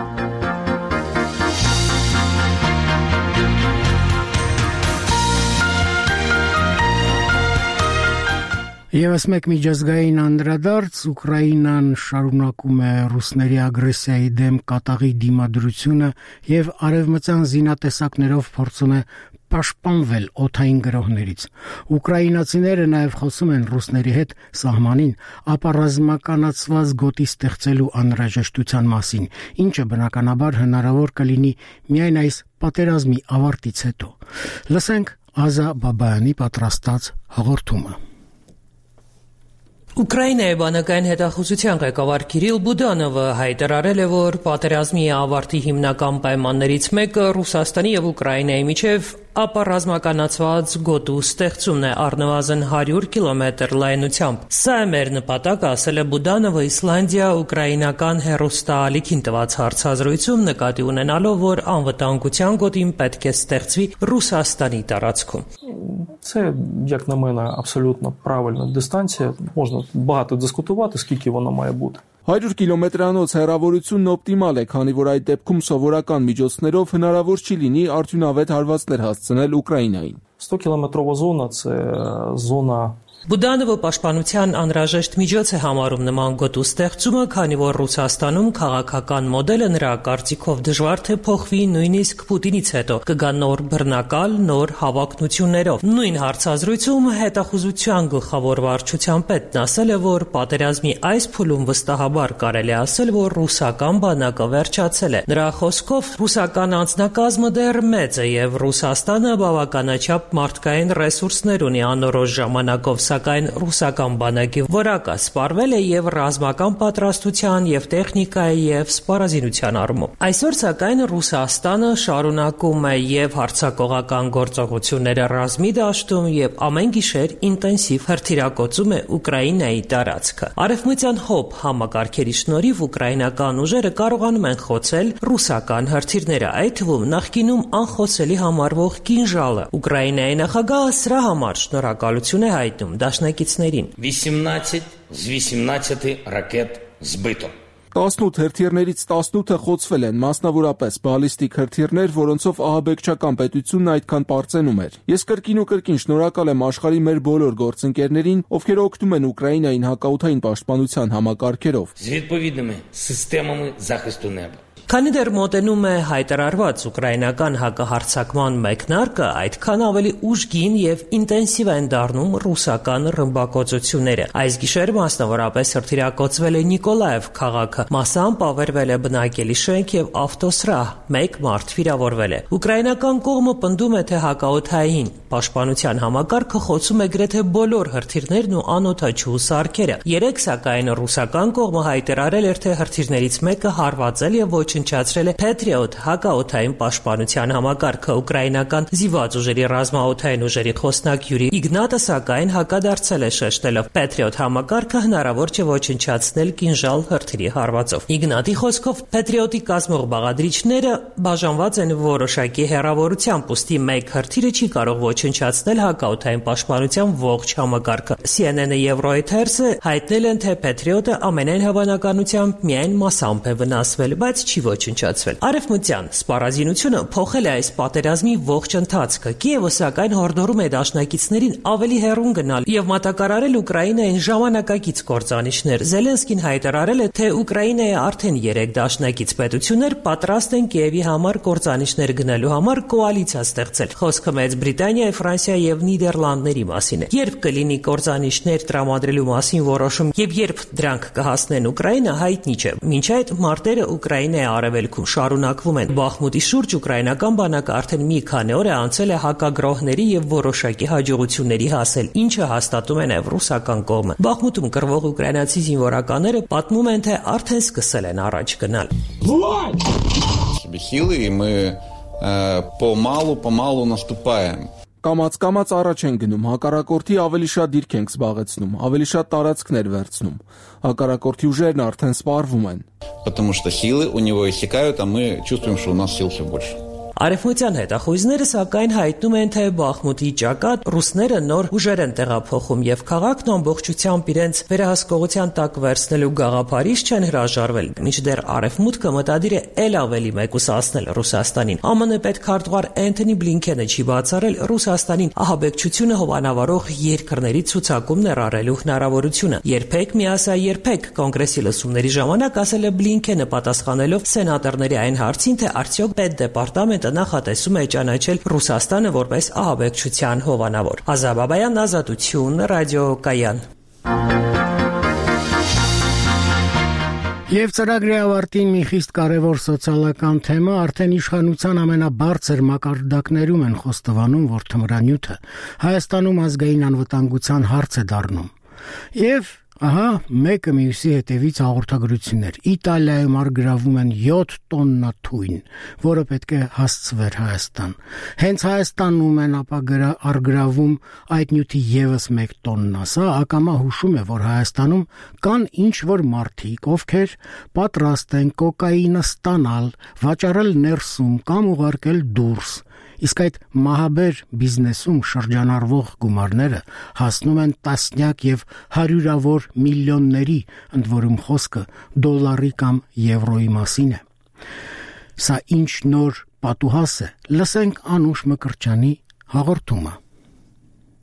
Եվս մեկ միջազգային անդրադարձ Ուկրաինան շարունակում է ռուսների ագրեսիայի դեմ կատաղի դիմադրությունը եւ արևմտյան զինատեսակներով փորձում է պաշտպանվել օդային գրոհներից։ Ուկրաինացիները նաև խոսում են ռուսների հետ սահմանին ապառազմականացված գոտի ստեղծելու անհրաժեշտության մասին, ինչը բնականաբար հնարավոր կլինի միայն այս պատերազմի ավարտից հետո։ Լսենք Ազա Բաբայանի պատրաստած հաղորդումը։ Ուկրաինայի բանակային հետախուզության ղեկավար Կիրիլ Բուդանովը հայտարարել է, որ պատերազմի ավարտի հիմնական պայմաններից մեկը Ռուսաստանի եւ Ուկրաինայի միջև ապառազմականացված գոտու ստեղծումն է առնվազն հարյուր կիլոմետր լայնությամբ։ Սա է մեր նպատակը, ասել է Բուդանովը իսլանդիա-ուկրաինական հեռուստաալիքին տված հարցազրույցում, նկատի ունենալով, որ անվտանգության գոտին պետք է ստեղծվի Ռուսաստանի տարածքում։ Це, як на мене, абсолютно правильна дистанція. Можна багато дискутувати, скільки вона має бути. հարյուր կիլոմետրանոց հեռավորությունն օպտիմալ է, քանի որ այդ դեպքում սովորական միջոցներով հնարավոր չի լինի արդյունավետ հարվածներ հասցնել Ուկրաինային։ сто кілометрова зона – це зона Բուդանովը պաշտպանության անհրաժեշտ միջոց է համարում նման գոտու ստեղծումը, քանի որ Ռուսաստանում քաղաքական մոդելը նրա կարծիքով դժվար թե փոխվի նույնիսկ Պուտինից հետո կգա նոր բռնակալ, նոր հավակնություններով։ Նույն հարցազրույցում հետախուզության գլխավոր վարչության պետն ասել է, որ պատերազմի այս փուլում վստահաբար կարելի է ասել, որ ռուսական բանակը վերջացել է։ Նրա խոսքով ռուսական անձնակազմը դեռ մեծ է եւ Ռուսաստանը բավականաչափ մարդկային ռեսուրսներ ունի անորոշ ժամանակով, սակայն ռուսական բանակի որակը սպառվել է եւ ռազմական պատրաստության եւ տեխնիկայի եւ սպառազինության առումով։ Այսօր սակայն Ռուսաստանը շարունակում է եւ հարձակողական գործողությունները ռազմի դաշտում եւ ամեն գիշեր ինտենսիվ հրթիռակոծում է Ուկրաինայի տարածքը։ Արևմտյան հոբ համակարգերի շնորհիվ ուկրաինական ուժերը կարողանում են խոցել ռուսական հրթիռները, այդ թվում նախկինում անխոցելի համարվող կինժալը։ Ուկրաինայի նախագահը սրա համար շնորհակալություն է հայտնում դաշնակիցներին։ վісімнадцять з вісімнадцяти ракет збито. տասնութ հրթիռներից տասնութը խոցվել են, մասնավորապես բալիստիկ հրթիռներ, որոնցով ահաբեկչական պետությունն այդքան պարծենում էր։ Ես կրկին ու կրկին շնորհակալ եմ աշխարհի մեր բոլոր գործընկերներին, ովքեր օգնում են Ուկրաինային հակաօդային պաշտպանության համակարգերով։ З відповідними системами захисту неба. Քանի դեռ մոտենում է հայտարարված ուկրաինական հակահարձակման մեկնարկը, այդքան ավելի ուժգին եւ ինտենսիվ են դառնում ռուսական ռմբակոծությունները։ Այս գիշեր մասնավորապես հրթիռակոծվել է Նիկոլաև քաղաքը, մասամբ ավերվել է բնակելի շենք եւ ավտոսրահ, մեկ մարդ վիրավորվել է։ Ուկրաինական կողմը պնդում է, թե հակաօդային պաշտպանության համակարգը խոցում է գրեթե բոլոր հրթիռներն ու անօդաչու սարքերը։ Երեք սակայն ռուսական կողմը հայտարարել էր, թե հրթիռներից մեկը հարվածել եւ ոչնչացրել է Patriot հակաօդային պաշտպանության համակարգը։ Ուկրաինական զինված ուժերի ռազմաօդային ուժերի խոսնակ Յուրի Իգնատը սակայն հակադարձել է շեշտելով Patriot համակարգը հնարավոր չէ ոչնչացնել կինժալ հրթիռի հարվածով։ Իգնատի խոսքով Patriot-ի կազմող բաղադրիչները բաժանված են որոշակի հեռավորությամբ, ուստի մեկ հրթիռը չի կարող ոչնչացնել հակաօդային պաշտպանության ողջ համակարգը։ C N N-ը եւ Reuters-ը հայտնել են, թե Patriot-ը ամենայն հավանականությամբ միայն մասամբ է վնասվել, բայց չի ոչնչացվել։ Արևմտյան սպառազինությունը փոխել է այս պատերազմի ողջ ընթացքը։ Կիևը սակայն հորդորում է դաշնակիցներին ավելի հեռուն գնալ եւ մատակարարել Ուկրաինային ժամանակակից կործանիչներ։ Զելենսկին հայտարարել է, թե Ուկրաինայի արդեն երեք դաշնակից պետություններ պատրաստ են Կիևի համար կործանիչներ գնելու համար կոալիցիա ստեղծել։ Խոսքը Մեծ Բրիտանիայի, Ֆրանսիայի եւ Նիդերլանդների մասին է։ Երբ կլինի կործանիչներ տրամադրելու մասին որոշում եւ երբ դրանք կհասնեն Ուկրաինա, հայտնի չէ։ Մինչ այդ մարտերը Ուկրաինայի արևելքում շարունակվում են։ Բախմուտի շուրջ ուկրաինական բանակը արդեն մի քանի օր է անցել է հակագրոհների եւ որոշակի հաջողությունների հասել, ինչը հաստատում է նաեւ ռուսական կողմը։ Բախմուտում կռվող ուկրաինացի զինվորականները պատմում են, թե արդեն սկսել են առաջ գնալ։ Силы, и мы э, помалу-помалу наступаем. Կամաց-կամաց առաջ են գնում, հակառակորդի ավելի շատ դիրք ենք զբաղեցնում, ավելի շատ տարածքներ վերցնում։ Հակառակորդի ուժերն արդեն սպառվում են։ Потому что силы у него иссякают, а мы чувствуем, что у нас сил все больше. Արևմտյան հետախույզները սակայն հայտնում են, թե Բախմուտի ճակատ ռուսները նոր ուժեր են տեղափոխում եւ քաղաքն ամբողջությամբ իրենց վերահսկողության տակ վերցնելու գաղափարից չեն հրաժարվել, մինչդեռ Արևմուտքը մտադիր է ել ավելի մեկուսացնել Ռուսաստանին։ Ամեն պետքարտուղար Էնթոնի Բլինքենը չի բացառել Ռուսաստանին ահաբեկչությունը հովանավորող երկրների ցուցակում ներառելու հնարավորությունը։ Երբեք միասա երբեք կոնգրեսի լսումների ժամանակ ասել է Բլինքենը, պատասխանելով սենատորների այն հարցին, թե արդյոք պետդեպարտամենտ նախատեսում է ճանաչել Ռուսաստանը որպես ահաբեկչության հովանավոր։ Ազատ Բաբայան, Ազատություն, ռադիոկայան։ Եվ ծրագրի ավարտին մի խիստ կարևոր սոցիալական թեմա արդեն իշխանության ամենաբարձր մակարդակներում են խոստովանում, որ թմրանյութը Հայաստանում ազգային անվտանգության հարց է դառնում։ Եվ ահա մեկը մյուսի հետևից հաղորդագրություններ։ Իտալիայում արգրավում են յոթ տոննա թույն, որը պետք է հասցվեր Հայաստան։ Հենց Հայաստանում են ապա արգրավում այդ նյութի եւս մեկ տոննա։ Սա ակամա հուշում է, որ Հայաստանում կան ինչ-որ մարդիկ, ովքեր պատրաստ են կոկաինը ստանալ, վաճառել ներսում կամ ուղարկել դուրս։ Իսկ այդ մահաբեր բիզնեսում շրջանառվող գումարները հասնում են տասնյակ եւ հարյուրավոր միլիոնների, ընդ որում խոսքը դոլարի կամ եվրոյի մասին է։ Սա ինչ նոր պատուհաս է, լսենք Անուշ Մկրտչյանի հաղորդումը։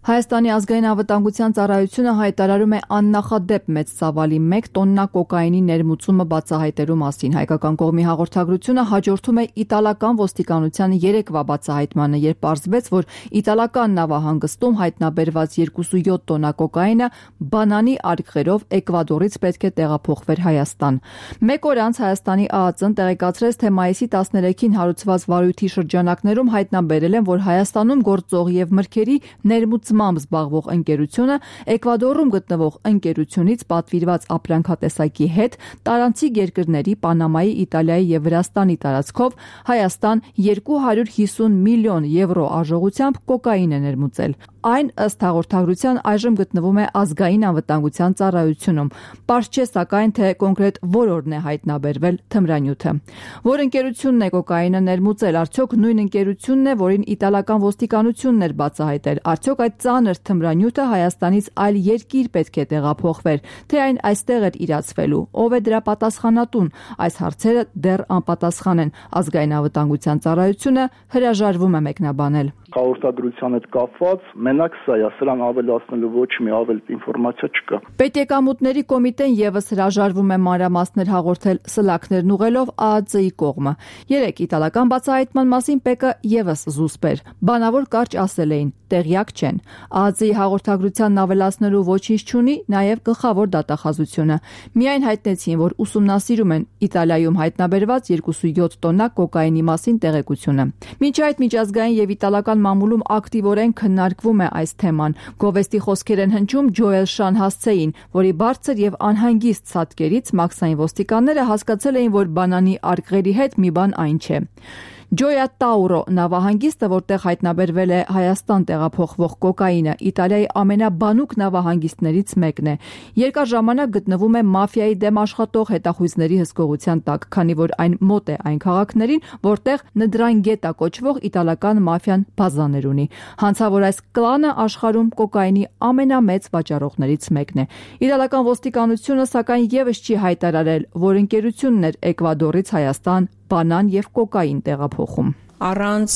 Հայաստանի ազգային անվտանգության ծառայությունը հայտարարում է աննախադեպ մեծ ծավալի մեկ տոննա կոկաինի ներմուծումը բացահայտելու մասին։ Հայկական կողմի հաղորդագրությունը հաջորդում է իտալական ոստիկանության երեկվա բացահայտմանը, երբ պարզվեց, որ իտալական նավահանգստում հայտնաբերված երկուսույոթ տոննա կոկաինը բանանի արգղերով Էկվադորից պետք է տեղափոխվեր Հայաստան։ Մեկ օր անց Հայաստանի ԱԱԾ-ն տեղեկացրեց, թե մայիսի տասներեքին հարուցված վարույթի շրջանակներում հայտնաբերել են, որ Հայաստանում գործող եւ մրգերի ներմուծմամբ զբաղվող ընկերությունը Էկվադորում գտնվող ընկերությունից պատվիրված ապրանքատեսակի հետ տարանցիկ երկրների Պանամայի, Իտալիայի եւ Վրաստանի տարածքով Հայաստան երկու հարյուր հիսուն միլիոն եվրո արժողությամբ կոկաին է ներմուծել։ Այն ըստ հաղորդագրության այժմ գտնվում է ազգային անվտանգության ծառայությունում։ Պարզ չէ սակայն, թե կոնկրետ որորն է հայտնաբերվել թմրանյութը։ Որ ընկերությունն է կոկաինը ներմուծել, արդյոք նույն ընկերությունն է, որին իտալական ոստիկանությունն էր բացահայտել, արդյոք այդ ծանր թմրանյութը Հայաստանից այլ երկիր պետք է տեղափոխվեր, թե այն այստեղ էր իրացվելու, ով է դրա պատասխանատուն։ Այս հարցերը դեռ անպատասխան են։ Ազգային անվտանգության ծառայությունը հրաժարվում է մեկնաբանել։ Հաղորդագրության հետ կապված մենակ սա է, սրան ավելացնելու ոչ մի ավել ինֆորմացիա չկա։ Պետեկամուտների կոմիտեն եւս հրաժարվում է մանրամասներ հաղորդել սլաքներն ուղղելով ԱԱԾ-ի կողմը։ Երեք իտալական բացահայտման մասին ՊԵԿ-ը եւս զուսպեր։ Բանավոր կարճ ասել էին, տեղյակ չեն։ ԱԱԾ-ի հաղորդագրությանն ավելացնելու ոչինչ չունի նաեւ գլխավոր դատախազությունը։ Միայն հայտնեցին, որ ուսումնասիրում են Իտալիայում հայտնաբերված երկուսույոթ տոննա կոկաինի մասին տեղեկությունը։ Մինչ այդ միջազգային եւ իտալական մամուլում ակտիվորեն քննարկվում է այս թեման։ Գովեստի խոսքեր են հնչում Ջոել Շանհասցեին, որի բարձր եւ անհանգիստ ցածկերից մաքսային ոստիկանները հասկացել էին, որ բանանի արգղերի հետ մի բան այն չէ։ Ջոյա Տաուրո նավահանգիստը, որտեղ հայտնաբերվել է Հայաստան տեղափոխվող կոկաինը, Իտալիայի ամենաբանուկ նավահանգիստներից մեկն է։ Երկար ժամանակ գտնվում է մաֆիայի դեմ աշխատող հետախույզների հսկողության տակ, քանի որ այն մոտ է այն քաղաքներին, որտեղ Նդրանգետա կոչվող իտալական մաֆիան բազաներ ունի։ Հանցավոր այս կլանը աշխարհում կոկաինի ամենամեծ վաճառողներից մեկն է։ Իտալական ոստիկանությունը սակայն եւս չի հայտարարել, որ ընկերությունն էր Էկվադորից Հայաստան բանան եւ կոկաին տեղափոխում։ Առանց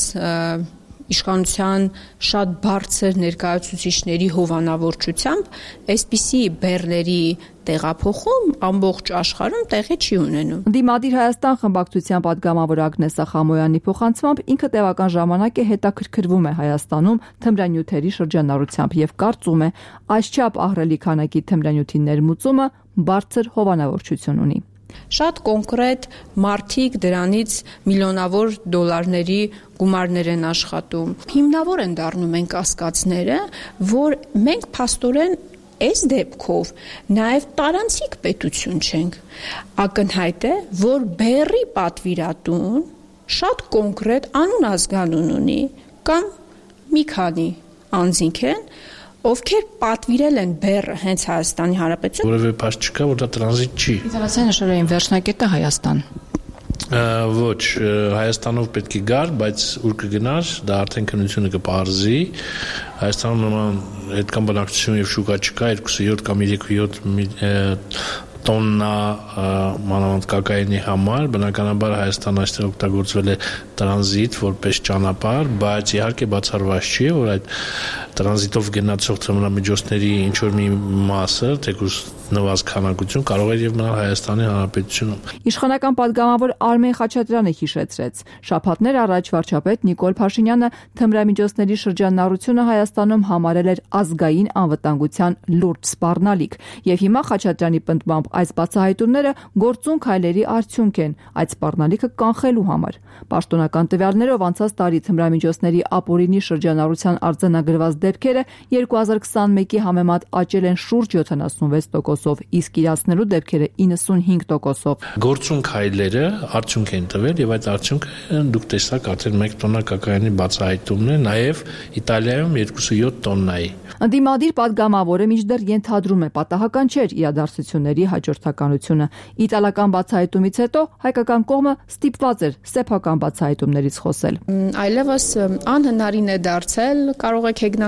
իշխանության շատ բարձր ներկայացուցիչների հովանավորչությամբ այսպիսի բեռների տեղափոխում ամբողջ աշխարհում տեղի չի ունենում։ Դիմադիր Հայաստան խմբակցության պատգամավոր Ագնեսա Խամոյանի փոխանցմամբ ինքը տևական ժամանակ է հետաքրքրվում է Հայաստանում թմրանյութերի շրջանառությամբ եւ կարծում է, այսչափ ահռելի քանակի թմրանյութի ներմուծումը բարձր հովանավորչություն ունի։ Շատ կոնկրետ մարդիկ դրանից միլիոնավոր դոլարների գումարներ են աշխատում։ Հիմնավոր են դառնում են կասկածները, որ մենք փաստորեն այս դեպքով նաև տարանցիկ պետություն չենք։ Ակնհայտ է, որ բեռի պատվիրատուն շատ կոնկրետ անուն ազգանուն ունի կամ մի քանի անձինք են, ովքեր պատվիրել են բեռը հենց Հայաստանի Հանրապետություն։ Որևէ փաստ չկա, որ դա տրանզիտ չի։ Իտալացիները նշել էին վերջնակետը Հայաստան։ Ոչ, Հայաստանով պետք է գար, բայց ուր կգնար, դա արդեն քննությունը կպարզի։ Հայաստանում նման այդքան բնակչություն եւ շուկա չկա, երկուսույոթ կամ երեքույոթ տոննա մանավանդ կոկաինի համար, բնականաբար Հայաստանը այստեղ օգտագործվել է տրանզիտ որպես ճանապարհ, բայց իհարկե բացառված չի, որ այդ տրանզիտով գնացող ծննդամիջոցների ինչ որ մի մասը, թեկուզ նվազ քանակություն կարող է եւ մնալ Հայաստանի Հանրապետությունում։ Իշխանական պատգամավոր Արմեն Խաչատրյանը հիշեցրեց. շաբաթներ առաջ վարչապետ Նիկոլ Փաշինյանը թմրամիջոցների շրջանառությունը Հայաստանում համարել էր ազգային անվտանգության լուրջ սպառնալիք, եւ հիմա Խաչատրյանի պնդմամբ այս բացահայտումները գործուն քայլերի արդյունք են այդ սպառնալիքը կանխելու համար։ Պաշտոնական տվյալներով անցած տարի թմրամիջոցների ապօրինի շրջանառության արձանագրված դեպքերը երկու հազար քսաներկուի համեմատ աճել են շուրջ յոթանասունվեց տոկոսով, իսկ իրացնելու դեպքերը իննսունհինգ տոկոսով։ Գործուն քայլերը արդյունք են տվել եւ այդ արդյունքը դուք տեսաք արդեն մեկ տոննա կոկաինի բացահայտումն է, նաեւ Իտալիայում երկուսույոթ տոննայի։ Ընդդիմադիր պատգամավորը մինչդեռ ենթադրում է պատահական չէր իրադարձությունների հաջորդականությունը։ Իտալական բացահայտումից հետո հայկական կողմը ստիպված էր սեփական բացահայտումներից խոսել։ Այլևս անհնարին է դարձել, կարող եք հեգնանք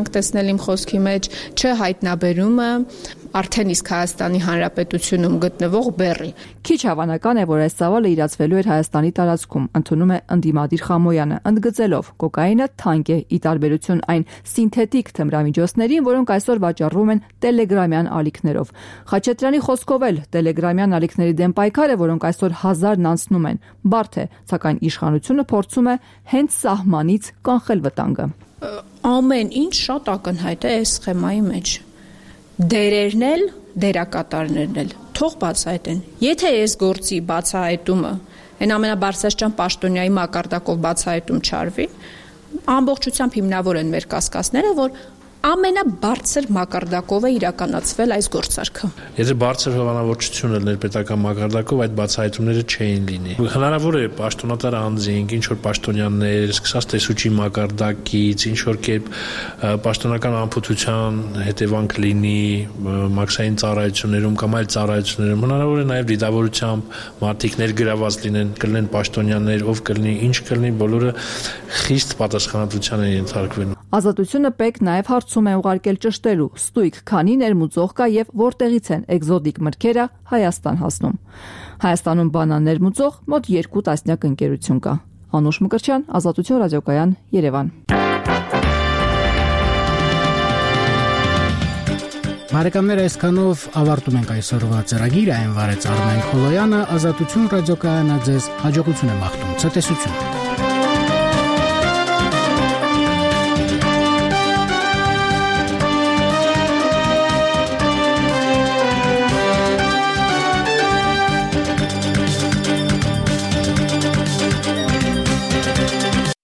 ունենանք տեսնել իմ խոսքի մեջ, չէ հայտնաբերումը արդեն իսկ Հայաստանի Հանրապետությունում գտնվող բեռի։ Քիչ հավանական է, որ այս ծավալը իրացվելու էր Հայաստանի տարածքում, ընդունում է ընդդիմադիր Խամոյանը, ընդգծելով կոկաինը թանկ է ի տարբերություն այն սինթետիկ թմրամիջոցներին, որոնք այսօր վաճառվում են տելեգրամյան ալիքներով։ Խաչատրյանի խոսքով էլ տելեգրամյան ալիքների դեմ պայքարը, որոնք այսօր հազարն անցնում են, բարդ է, սակայն իշխանությունը փորձում է հենց սահմանից կանխել վտանգը։ Ամեն ինչ շատ ակնհայտ է այս սխեմայի մեջ։ Դերերն էլ, դերակատարներն էլ թող բացահայտեն։ Եթե այս գործի բացահայտումը այն ամենաբարձրաստիճան պաշտոնյայի մակարդակով բացահայտում չարվի, ամբողջությամբ հիմնավոր են մեր կասկածները, որ ամենաբարձր մակարդակով է իրականացվել այս գործարքը։ Եթե բարձր հովանավորչություն ելներ պետական մակարդակով, այդ բացահայտումները չէին լինի։ Հնարավոր է պաշտոնատար անձինք, ինչ որ պաշտոնյաներ, սկսած տեսուչի մակարդակից, ինչ որ կերպ պաշտոնական անփութության հետևանք լինի մաքսային ծառայություններում կամ այլ ծառայություններում, հնարավոր է նաև դիտավորությամբ մարդիկ ներգրաված լինեն, կլինեն պաշտոնյաներ, ով կլինի, ինչ կլինի, բոլորը խիստ պատասխանատվության են ենթարկվելու։ Ազատությունը պետք նաև հարցում է ուղարկել ճշտելու ստույգ քանի ներմուծող կա եւ որտեղից են էկզոտիկ մրգերը Հայաստան հասնում։ Հայաստանում բանան ներմուծող մոտ երկու տասնյակ ընկերություն կա։ Անուշ Մկրտչյան, Ազատություն ռադիոկայան, Երևան։ Բարեկամներ, այսքանով ավարտում ենք այսօրվա ծրագիրը, այն վարեց Արմեն Խոլոյանը, Ազատություն ռադիոկայանը ձեզ հաջողություն է մաղթում, ցտեսություն։